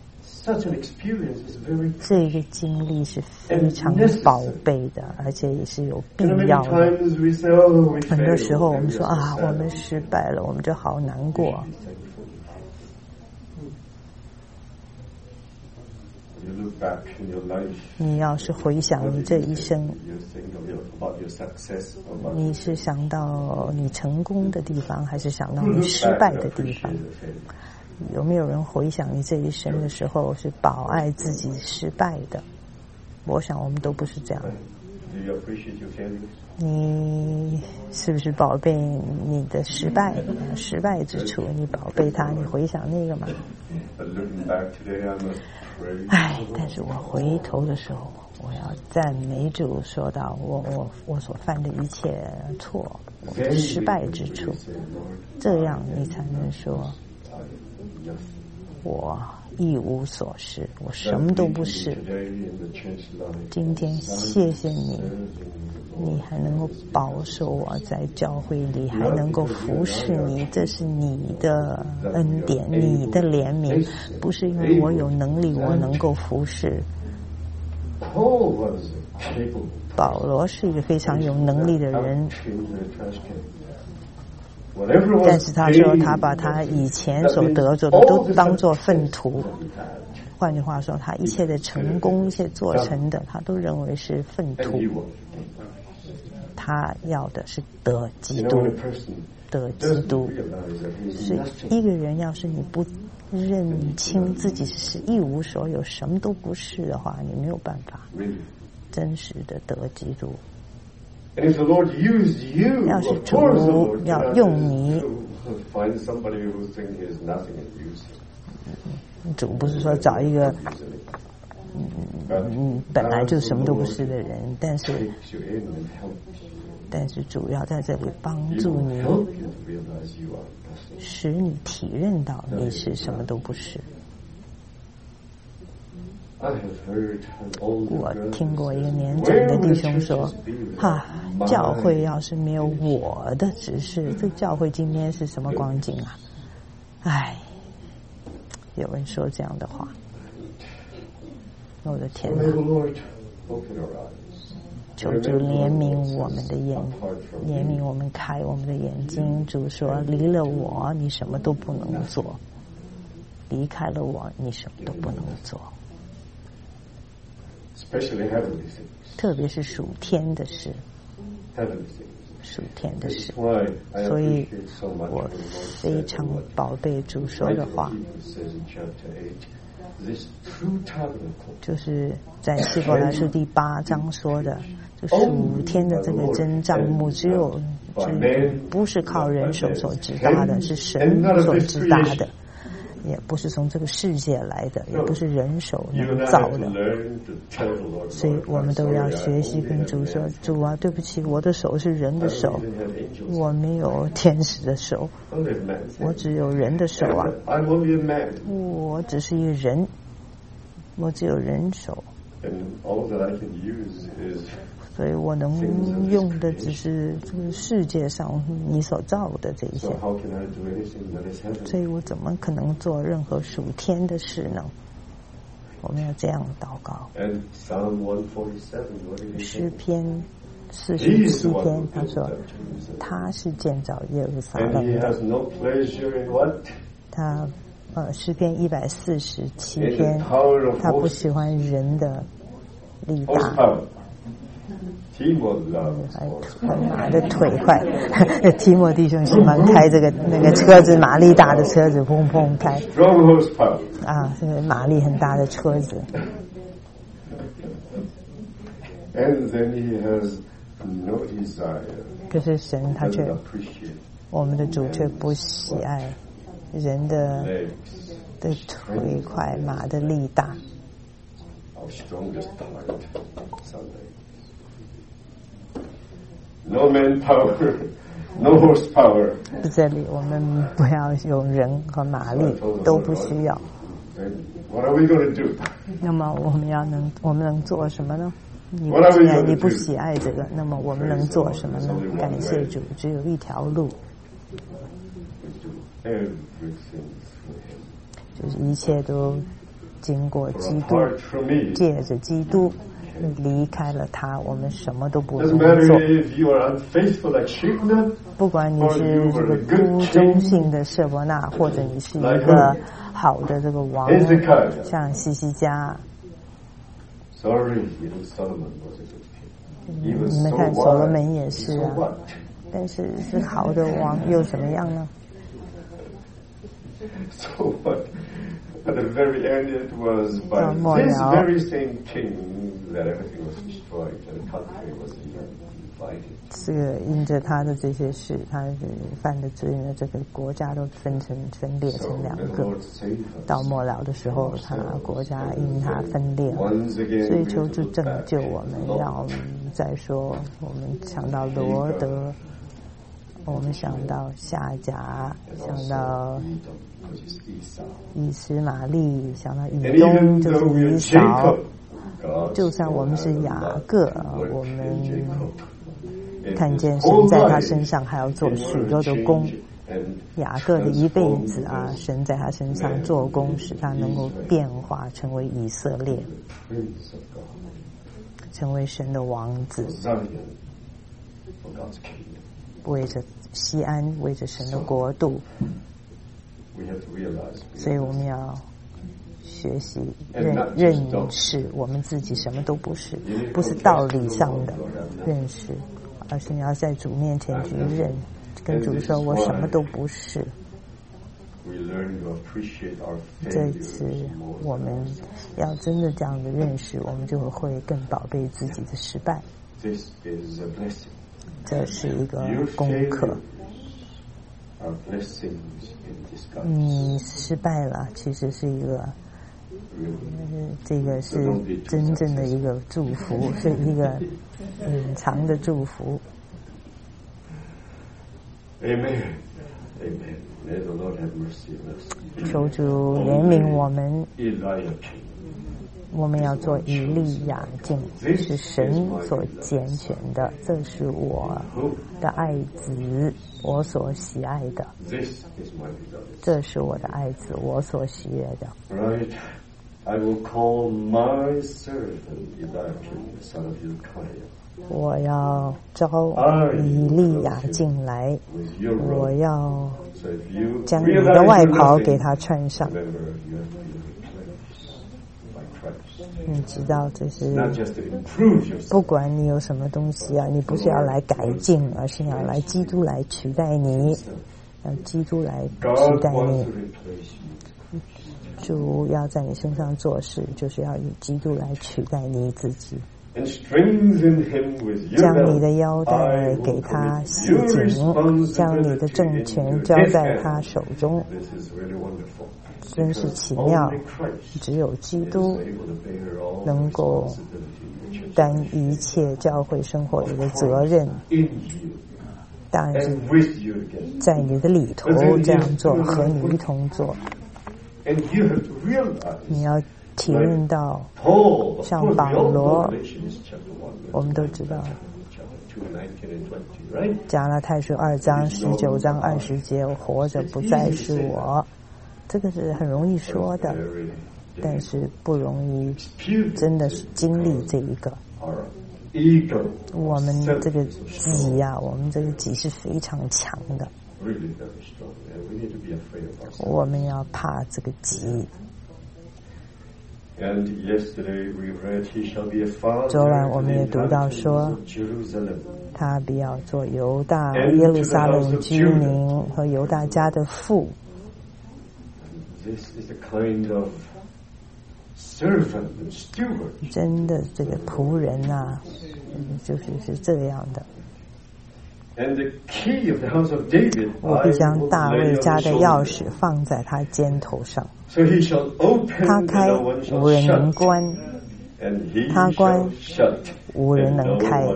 这个经历是非常宝贝的，而且也是有必要的。很多时候我们说啊，我们失败了，我们就好难过。你要是回想你这一生，你是想到你成功的地方，还是想到你失败的地方？有没有人回想你这一生的时候是饱爱自己失败的？我想我们都不是这样。你是不是宝贝你的失败失败之处？你宝贝它，你回想那个吗？唉，但是我回头的时候，我要赞美主，说到我我我所犯的一切错，我的失败之处，这样你才能说我一无所事，我什么都不是。今天谢谢你，你还能够保守我在教会里，还能够服侍你，这是你的恩典，你的怜悯，不是因为我有能力我能够服侍。保罗是一个非常有能力的人， 但是他说他把他以前所得着的都当作粪土，换句话说，他一切的成功，一切做成的，他都认为是粪土。他要的是得基督，得基督。所以一个人要是你不认清自己是一无所有，什么都不是的话，你没有办法真实的得基督。要是主要用你，主不是说找一个嗯本来就什么都不是的人，但是但是主要在这里帮助你，使你体认到你是什么都不是。我听过一个年长的弟兄说，哈，教会要是没有我的指示，这教会今天是什么光景啊？唉，有人说这样的话，我的天哪！求主怜悯我们的眼，怜悯我们，开我们的眼睛。主说，离了我你什么都不能做，离开了我你什么都不能做，特别是属天的事，属天的事。所以我非常宝贝主说的话，就是在希伯来书第八章说的，就属天的这个真帐幕，只有只不是靠人手所支搭的，是神所支搭的，也不是从这个世界来的，也不是人手能造的。所以我们都要学习跟主说，主啊，对不起，我的手是人的手，我没有天使的手，我只有人的手啊，我只是一个人，我只有人手，所以我能用的只是这个世界上你所造的这一些，所以我怎么可能做任何属天的事呢？我们要这样祷告。诗篇四十七篇他说，他是建造耶路撒冷的，他呃诗篇一百四十七篇，他不喜欢人的力大，还马的腿坏。提摩弟兄喜欢开这个那个车子，马力大的车子，砰砰开。啊，这个马力很大的车子。可是神他却，我们的主却不喜爱人的的腿快，马的力大。 No manpower, no horsepower. 这里我们不要有人和马力，都不需要。 What are we going to do? 那么我们要能，我们能做什么呢？你不喜爱，你不喜爱这个，那么我们能做什么呢？感谢主，只有一条路，就是一切都经过基督，借着基督。离开了他，我们什么都不能做。不管你是这个不忠信的舍伯那，或者你是一个好的这个王，像西西家。你们看所罗门也是啊，但是是好的王又怎么样呢 ？At the very end, it was by this very same king that everything was destroyed and the country was divided. 这个因着他的这些事，他犯的罪呢，这个国家都分成分裂成两个。到末了的时候，他国家因他分裂了，所以求主拯救我们。让我们再说，我们想到罗德，我们想到夏甲，想到以实玛利，想到以东就是以扫。就算我们是雅各，我们看见神在他身上还要做许多的工。雅各的一辈子啊，神在他身上做工，使他能够变化成为以色列，成为神的王子， 为着西安，为着神的国度，所以我们要学习认认识我们自己什么都不是，不是道理上的认识，而是你要在主面前去认，跟主说我什么都不是。这次我们要真的这样的认识，我们就会更宝贝自己的失败。这是一个功课。你失败了，其实是一个，这个是真正的一个祝福，是一个隐藏的祝福。 Amen. Amen. May the Lord have mercy on us. 求主怜悯我们。我们要做以利亚敬，是神所拣选的，这是我的爱子，我所喜爱的。这是我的爱子，我所喜悦的。 Right. I will call my servant Eliakim, the son of Hilkiah. 我要招以利亚进来，我要将你的外袍给他穿上。你知道这是不管你有什么东西啊，你不是要来改进，而是要来基督来取代你，要基督来取代你。主要在你身上做事，就是要以基督来取代你自己。将你的腰带给他系紧，将你的政权交在他手中。真是奇妙，只有基督能够担一切教会生活里的责任，当然是在你的里头这样做，和你一同做。你要体认到，像保罗，我们都知道加拉太书二章十九章二十节，活着不再是我，这个是很容易说的，但是不容易真的是经历这一个。我们这个己呀、啊，我们这个己是非常强的，我们要怕这个己。昨晚我们也读到说，他必要做犹大耶路撒冷居民和犹大家的父。真的，这个仆人啊，就是是这样的。我必将大卫家的钥匙放在他肩头上，他开无人能关，他关无人能开。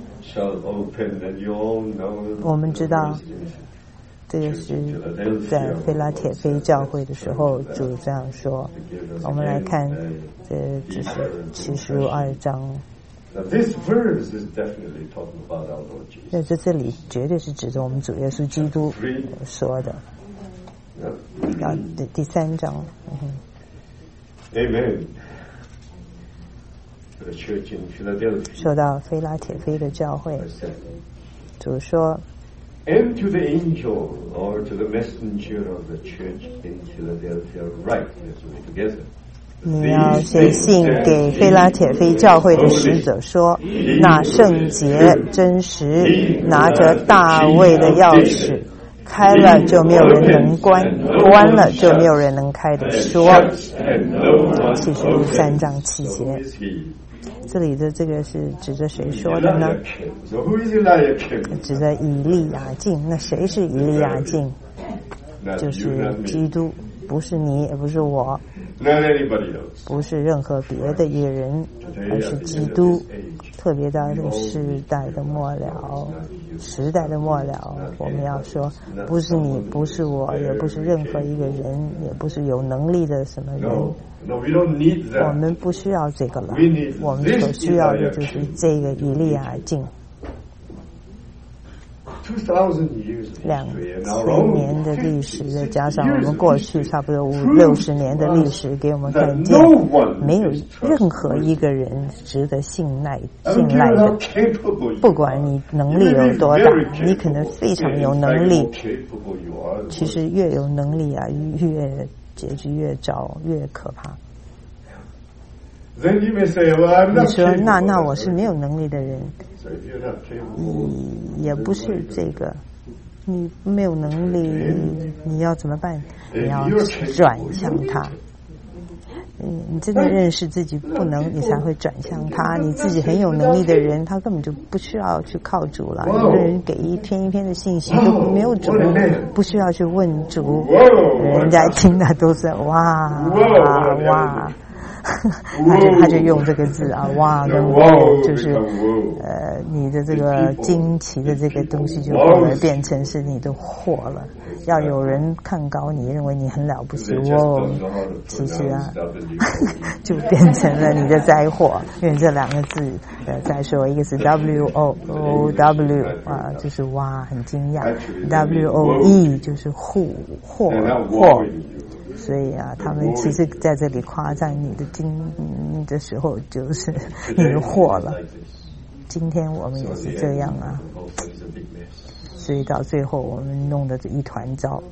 我们知道这个是在菲拉铁菲教会的时候就这样说。我们来看这这是启示录二章，那在这里绝对是指着我们主耶稣基督说的。然后第第三章，嗯 Amen. 说到菲拉铁菲的教会，主说 And to the angel or to the messenger of the church in Philadelphia write, let's read together. 你要写信给菲拉铁菲教会的使者说，那圣洁真实拿着大卫的钥匙，开了就没有人能关，关了就没有人能开的说。启示录三章七节。这里的这个是指着谁说的呢？指着以利亚敬。那谁是以利亚敬？就是基督，不是你，也不是我，不是任何别的一个人，而是基督。特别到这个时代的末了，时代的末了，我们要说，不是你，不是我，也不是任何一个人，也不是有能力的什么人。我们不需要这个了，我们所需要的就是这个以利亚敬。 两千年的历史，再加上我们过去差不多五六十年的历史，给我们看见，没有任何一个人值得信赖信赖的。不管你能力有多大，你可能非常有能力，其实越有能力啊，越结局越糟，越可怕。你说那那我是没有能力的人，你也不是这个，你没有能力，你要怎么办？你要转向他。嗯，你真的认识自己不能，你才会转向他。你自己很有能力的人，他根本就不需要去靠主了。有的人给一篇一篇的信息都没有主，不需要去问主，人家听的都是哇哇哇。他就他就用这个字啊，哇跟哇，就是呃你的这个惊奇的这个东西就后来变成是你的祸了。要有人看高你，认为你很了不起，哇，其实啊就变成了你的灾祸。因为这两个字呃再说一个是 W O O W 啊，就是哇很惊讶 ，W O E 就是护祸祸。所以啊，他们其实在这里夸赞你的经的时候，就是你的祸了。今天我们也是这样啊，所以到最后我们弄得这一团糟。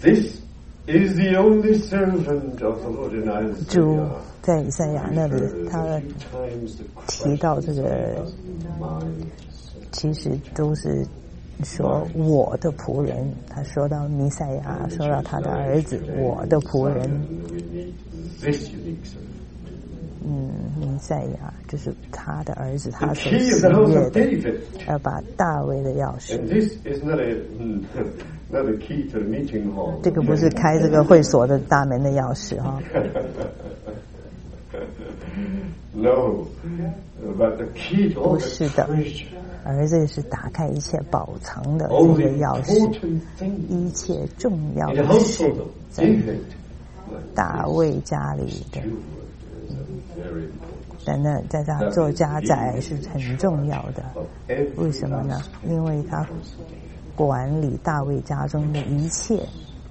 主在以赛亚那里，他提到这个，其实都是说我的仆人，他说到弥赛亚，说到他的儿子，我的仆人。嗯，弥赛亚就是他的儿子，他所喜悦的，要把大卫的钥匙。这个不是开这个会所的大门的钥匙哈。不是的。而这是打开一切宝藏的这个钥匙，一切重要的事在大卫家里的。等等，在他做家宰是很重要的。为什么呢？因为他管理大卫家中的一切。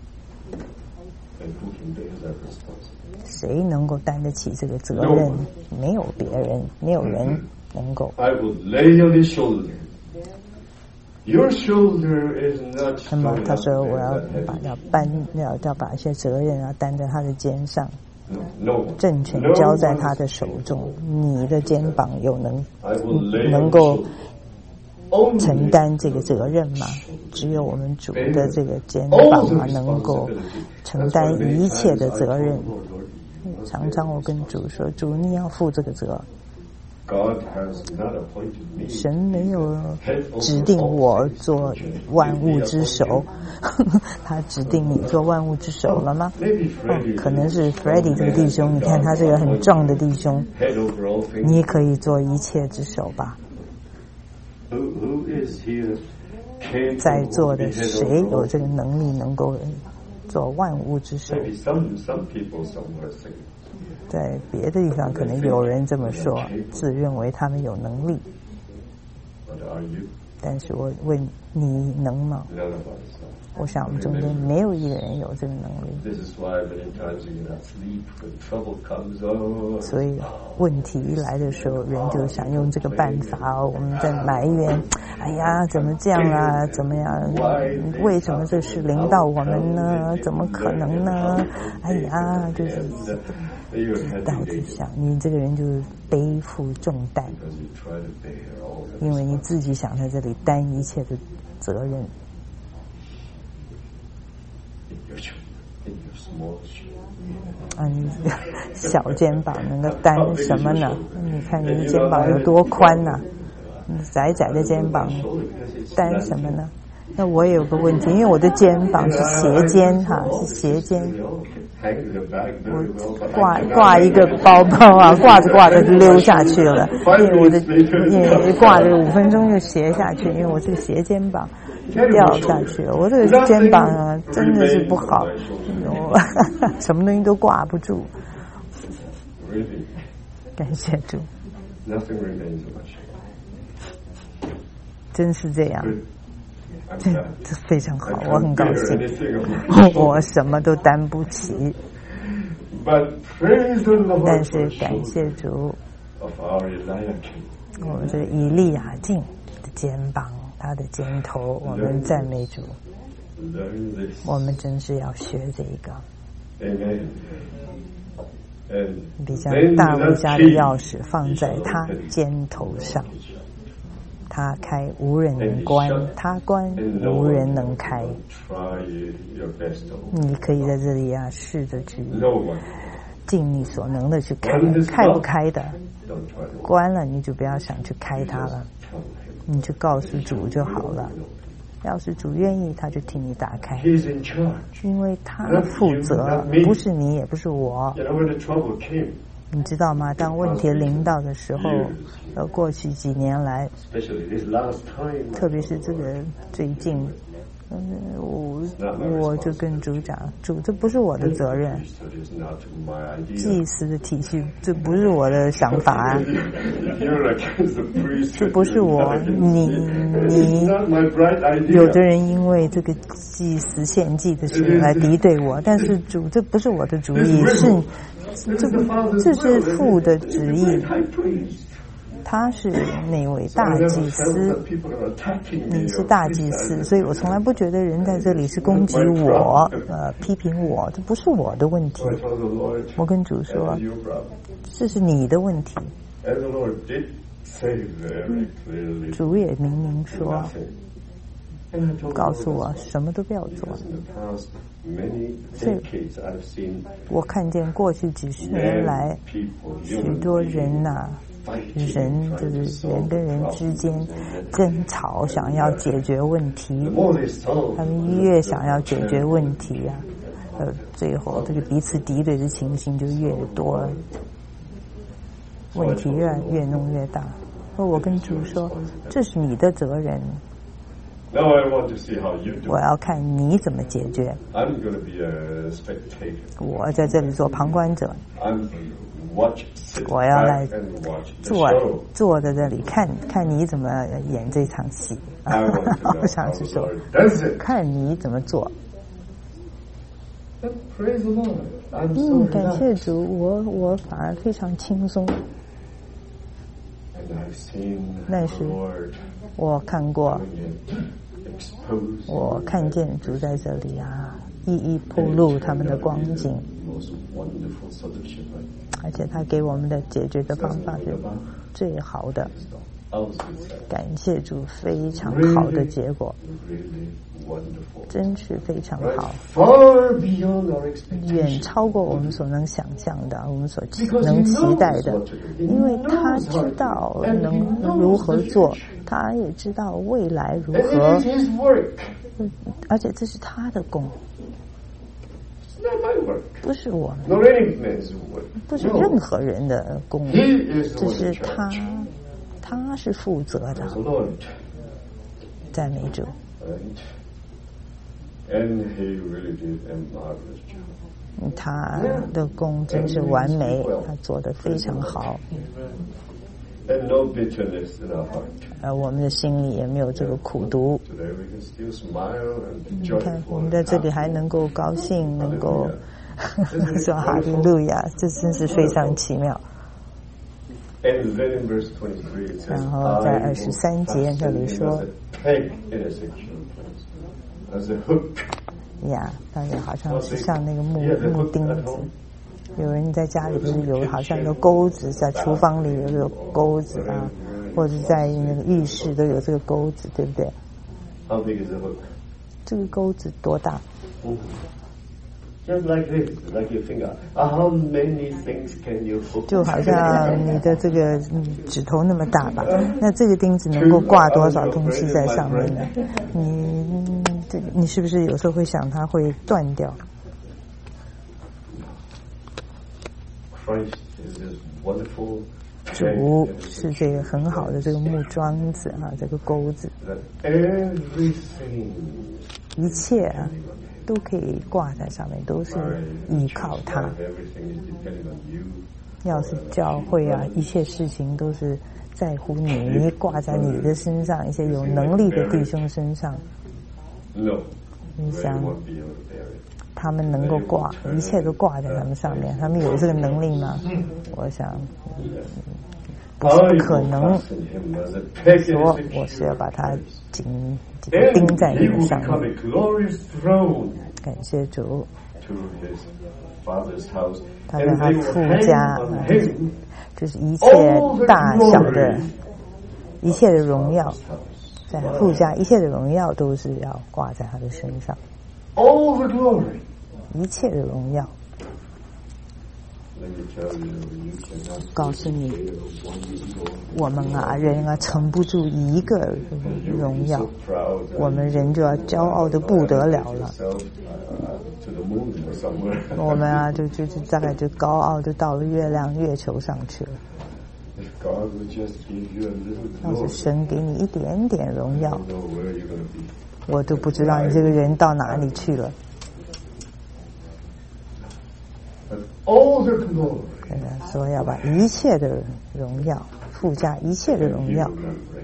谁能够担得起这个责任？没有别人，没有人能够。那么他说我要把要搬要要把一些责任要担在他的肩上，政权交在他的手中。你的肩膀有能能够承担这个责任吗？只有我们主的这个肩膀啊，能够承担一切的责任。常常我跟主说，主你要负这个责。神没有指定我做万物之首，他指定你做万物之首了吗？哦，可能是 Freddie 这个弟兄，你看他这个很壮的弟兄，你可以做一切之首吧？在座的谁有这个能力能够做万物之首？在别的地方可能有人这么说，自认为他们有能力，但是我问你能吗？我想我们中间没有一个人有这个能力。所以问题一来的时候，人就想用这个办法，我们在埋怨，哎呀怎么这样啊，怎么样，为什么这事临到我们呢？怎么可能呢？哎呀就是到底想你这个人就是背负重担，因为你自己想在这里担一切的责任。啊，你小肩膀能够担什么呢？你看你的肩膀有多宽呐、啊？窄窄的肩膀担什么呢？那我也有个问题，因为我的肩膀是斜肩哈，是斜肩。我挂挂一个包包啊，挂着挂着就溜下去了，因为我的因为挂着五分钟就斜下去，因为我这个斜肩膀就掉下去了。我这个肩膀啊，真的是不好，什么东西都挂不住。感谢主，真是这样。 这这非常好，我很高兴。我什么都担不起，但是感谢主，我们这以利亚敬的肩膀，他的肩头，我们赞美主。我们真是要学这个。比将大卫家的钥匙放在他肩头上，他开无人能关，他关无人能开。你可以在这里啊，试着去尽你所能的去开，开不开的，关了你就不要想去开它了，你就告诉主就好了。要是主愿意，他就替你打开，因为他负责，不是你，也不是我。你知道吗？当问题临到的时候，呃，过去几年来，特别是这个最近，嗯，我我就跟主讲，主，这不是我的责任，祭司的体系，这不是我的想法啊，这不是我，你你，有的人因为这个祭司献祭的事来敌对我，但是主，这不是我的主意，是这个这是父的旨意。他是那位大祭司，你是大祭司，所以我从来不觉得人在这里是攻击我，呃，批评我，这不是我的问题。我跟主说，这是你的问题。主也明明说，告诉我什么都不要做。所以我看见过去几十年来，许多人呐、啊。人就是人跟人之间争吵，想要解决问题，他们越想要解决问题啊，呃，最后这个彼此敌对的情形就越多，问题越越弄越大。我跟主说，这是你的责任。我要看你怎么解决。我在这里做旁观者。我要来坐坐在这里看看你怎么演这场戏。我想是说，看你怎么做。嗯，感谢主，我我反而非常轻松。但是我看过，我看见主在这里啊，一一铺露他们的光景。而且他给我们的解决的方法是最好的，感谢主，非常好的结果，真是非常好，远超过我们所能想象的，我们所能期待的，因为他知道能如何做，他也知道未来如何，而且这是他的功，不是我们，不是任何人的功，这是他，他是负责的。赞美主。他的功真是完美，他做得非常好。而我们的心里也没有这个苦毒。你看，我们在这里还能够高兴，能够说哈利路亚，这真是非常奇妙。然后在二十三节这里说，呀，大概好像是像那个木木钉子。有人在家里不是有好像有钩子，在厨房里有个钩子啊，或者在那个浴室都有这个钩子，对不对？这个钩子多大？就好像你的这个指头那么大吧？那这个钉子能够挂多少东西在上面呢？你这你是不是有时候会想它会断掉？主是这个很好的这个木桩子啊，这个钩子，一切啊都可以挂在上面，都是依靠它。要是教会啊，一切事情都是在乎你，你挂在你的身上，一些有能力的弟兄身上， 你想，他们能够挂，一切都挂在他们上面，他们有这个能力吗？我想，不是不可能。说我是要把它紧钉在那个上面。感谢主。他在他父家，就是一切大小的、一切的荣耀，在他父家，一切的荣耀都是要挂在他的身上。一切的荣耀。告诉你，我们啊，人啊，撑不住一个荣耀，我们人就要骄傲的不得了了。我们啊，就就就大概就高傲，就到了月亮、月球上去了。要是神给你一点点荣耀，我都不知道你这个人到哪里去了。说要把一切的荣耀附加一切的荣耀，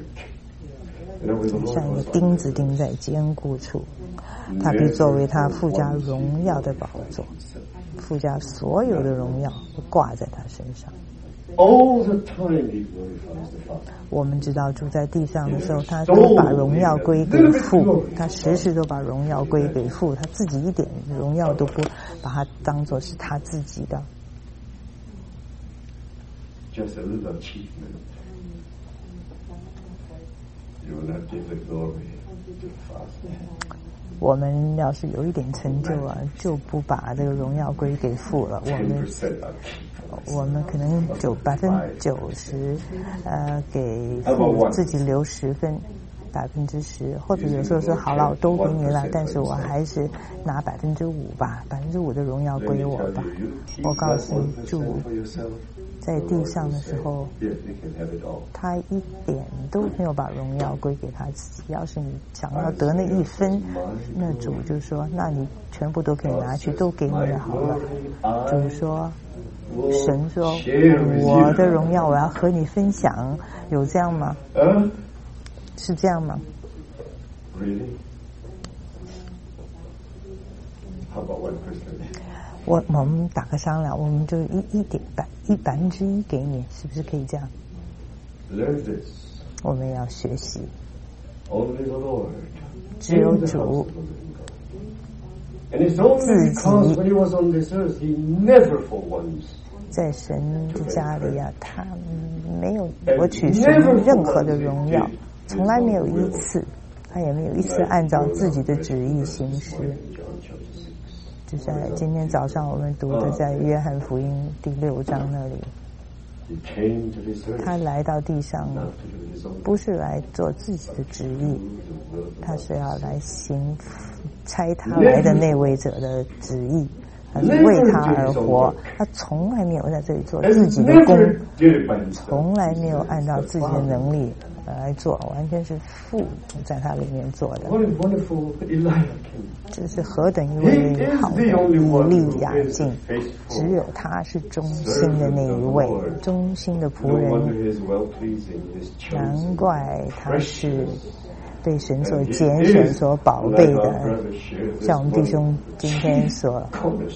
像一个钉子钉在坚固处，他必作为他附加荣耀的宝座，附加所有的荣耀挂在他身上。我们知道住在地上的时候，他都把荣耀归给父，他时时都把荣耀归给父，他自己一点荣耀都不把它当作是他自己的。 Just a little achievement. You will not give the glory to the Father. 我们要是有一点成就啊，就不把这个荣耀归给父了。我们我们可能九百分九十，呃，给父自己留十分，百分之十，或者有时候说好了，我都给你了，但是我还是拿百分之五吧，百分之五的荣耀归我吧。我告诉你，主在地上的时候，他一点都没有把荣耀归给他自己。要是你想要得那一分，那主就说，那你全部都可以拿去，都给你了好了。主说，神说，我的荣耀我要和你分享，有这样吗？是这样吗？我我们打个商量，我们就一一点百一百分之一给你，是不是可以这样？我们要学习，只有主自己在神的家里啊，他没有夺取神任何的荣耀，从来没有一次，他也没有一次按照自己的旨意行事。就在今天早上我们读的在约翰福音第六章那里，他来到地上不是来做自己的旨意，他是要来行差他来的那位者的旨意，他是为他而活，他从来没有在这里做自己的工，从来没有按照自己的能力来做，完全是父在他里面做的。这是何等一位好的以利亚敬，只有他是忠心的那一位，忠心的仆人，难怪他是被神所拣选所宝贝的，像我们弟兄今天所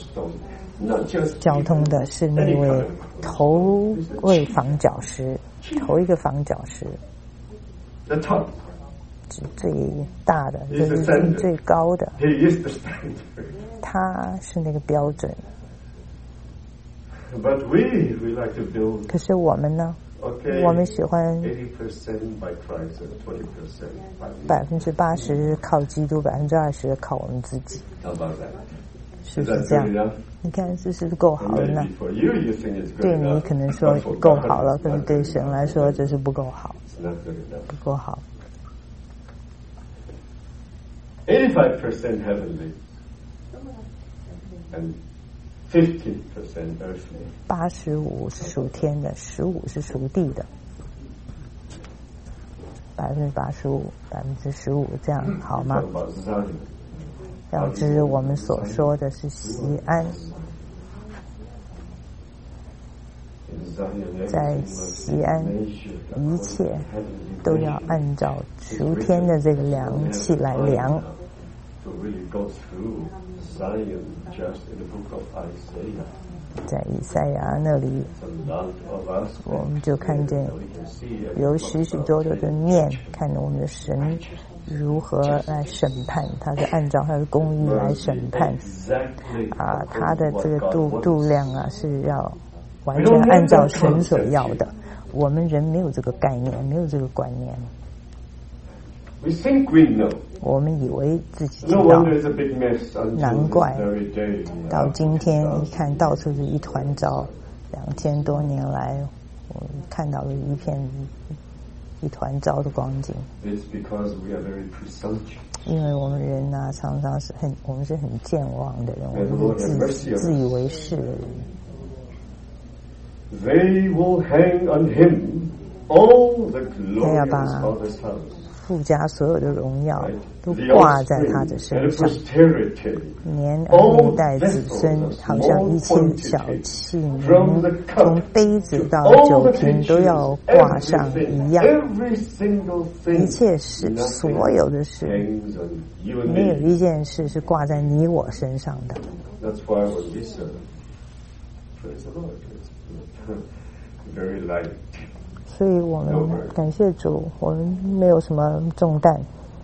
交通的是那位头位房角石，头一个房角石，最大的，就是最高的，他是那个标准。可是我们呢？我们喜欢百分之八十靠基督，百分之二十靠我们自己，是不是这样？你看这是不是够好了呢？对你可能说够好了，可是对神来说这是不够好，不够好。 eighty-five percent heavenly and fifteen percent earthly. 八十五是属天的，十五是属地的。百分之八十五，百分之十五，这样好吗？要知我们所说的是锡安，在锡安，一切都要按照属天的这个量器来量。 在以赛亚那里，我们就看见有许许多多的面，看着我们的神如何来审判，他是按照他的公义来审判啊，他的这个度度量啊是要完全按照神所要的。我们人没有这个概念，没有这个观念。我们以为自己知道，难怪到今天一看到处是一团糟。两千多年来，我们看到了一片一团糟的光景。因为我们人啊，常常是很，我们是很健忘的人，我们是自自以为是的人。They will hang on him all the glories of his house. 附加所有的荣耀都挂在他的身上，连二代子孙，好像一切小器皿，从杯子到酒瓶都要挂上一样。一切事，所有的事，没有一件事是挂在你我身上的。所以我们感谢主，我们没有什么重担。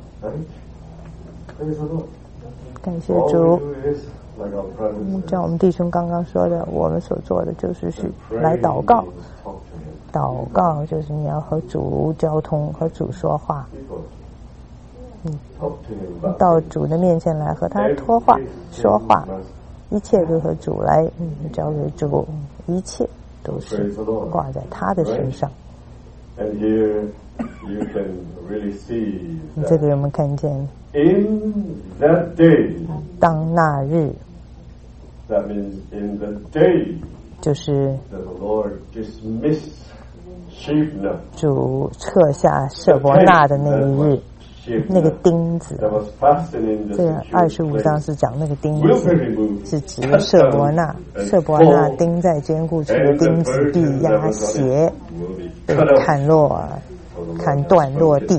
感谢主，像我们弟兄刚刚说的，我们所做的就是是来祷告。祷告就是你要和主交通，和主说话。嗯，到主的面前来和他说话，说话，一切都和主来，嗯，交给主，一切都是挂在他的身上。 And here you can really see 这个我们看见 in that day 当那日 that means in the day 就是 that the Lord dismissed Shebna 主撤下舍伯纳的那一日，那个钉子，这个二十五章是讲那个钉子，是指舍伯纳，舍伯纳钉在坚固处的钉子必压斜，被砍落、砍断落地。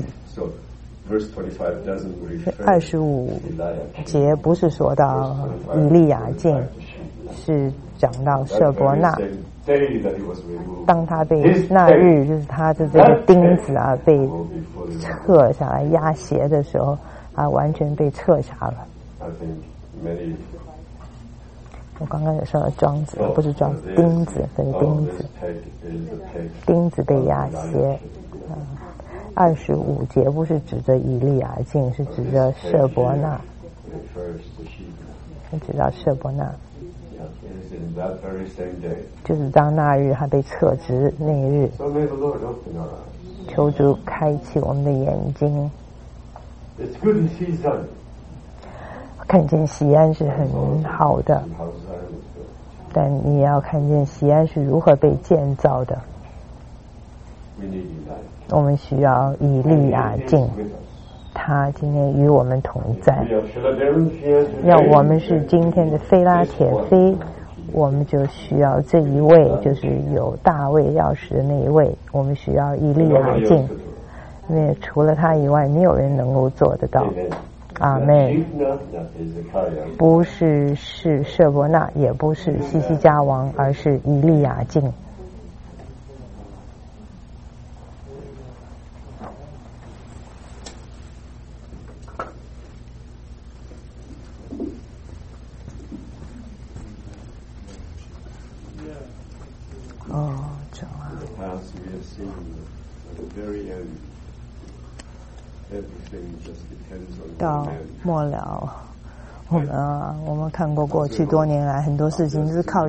二十五节不是说到以利亚敬，是讲到舍伯纳。当他被那日，就是他的这个钉子啊被撤下来压斜的时候，啊完全被撤下了。我刚刚也说了桩子，不是桩子，钉子，这个钉子，钉子被压斜。二十五节不是指着以利亚敬，是指着舍伯纳，是指到舍伯纳。就是当那日他被撤职那一日，求主开启我们的眼睛，看见西安是很好的，但你也要看见西安是如何被建造的。我们需要以利亚敬，他今天与我们同在。要我们是今天的非拉铁非，我们就需要这一位，就是有大卫钥匙的那一位。我们需要以利亚敬，因为除了他以外，没有人能够做得到。阿们。不是是舍伯纳，也不是西西家王，而是以利亚敬。哦，这啊。到末了，我们啊，我们看过过去多年来很多事情是靠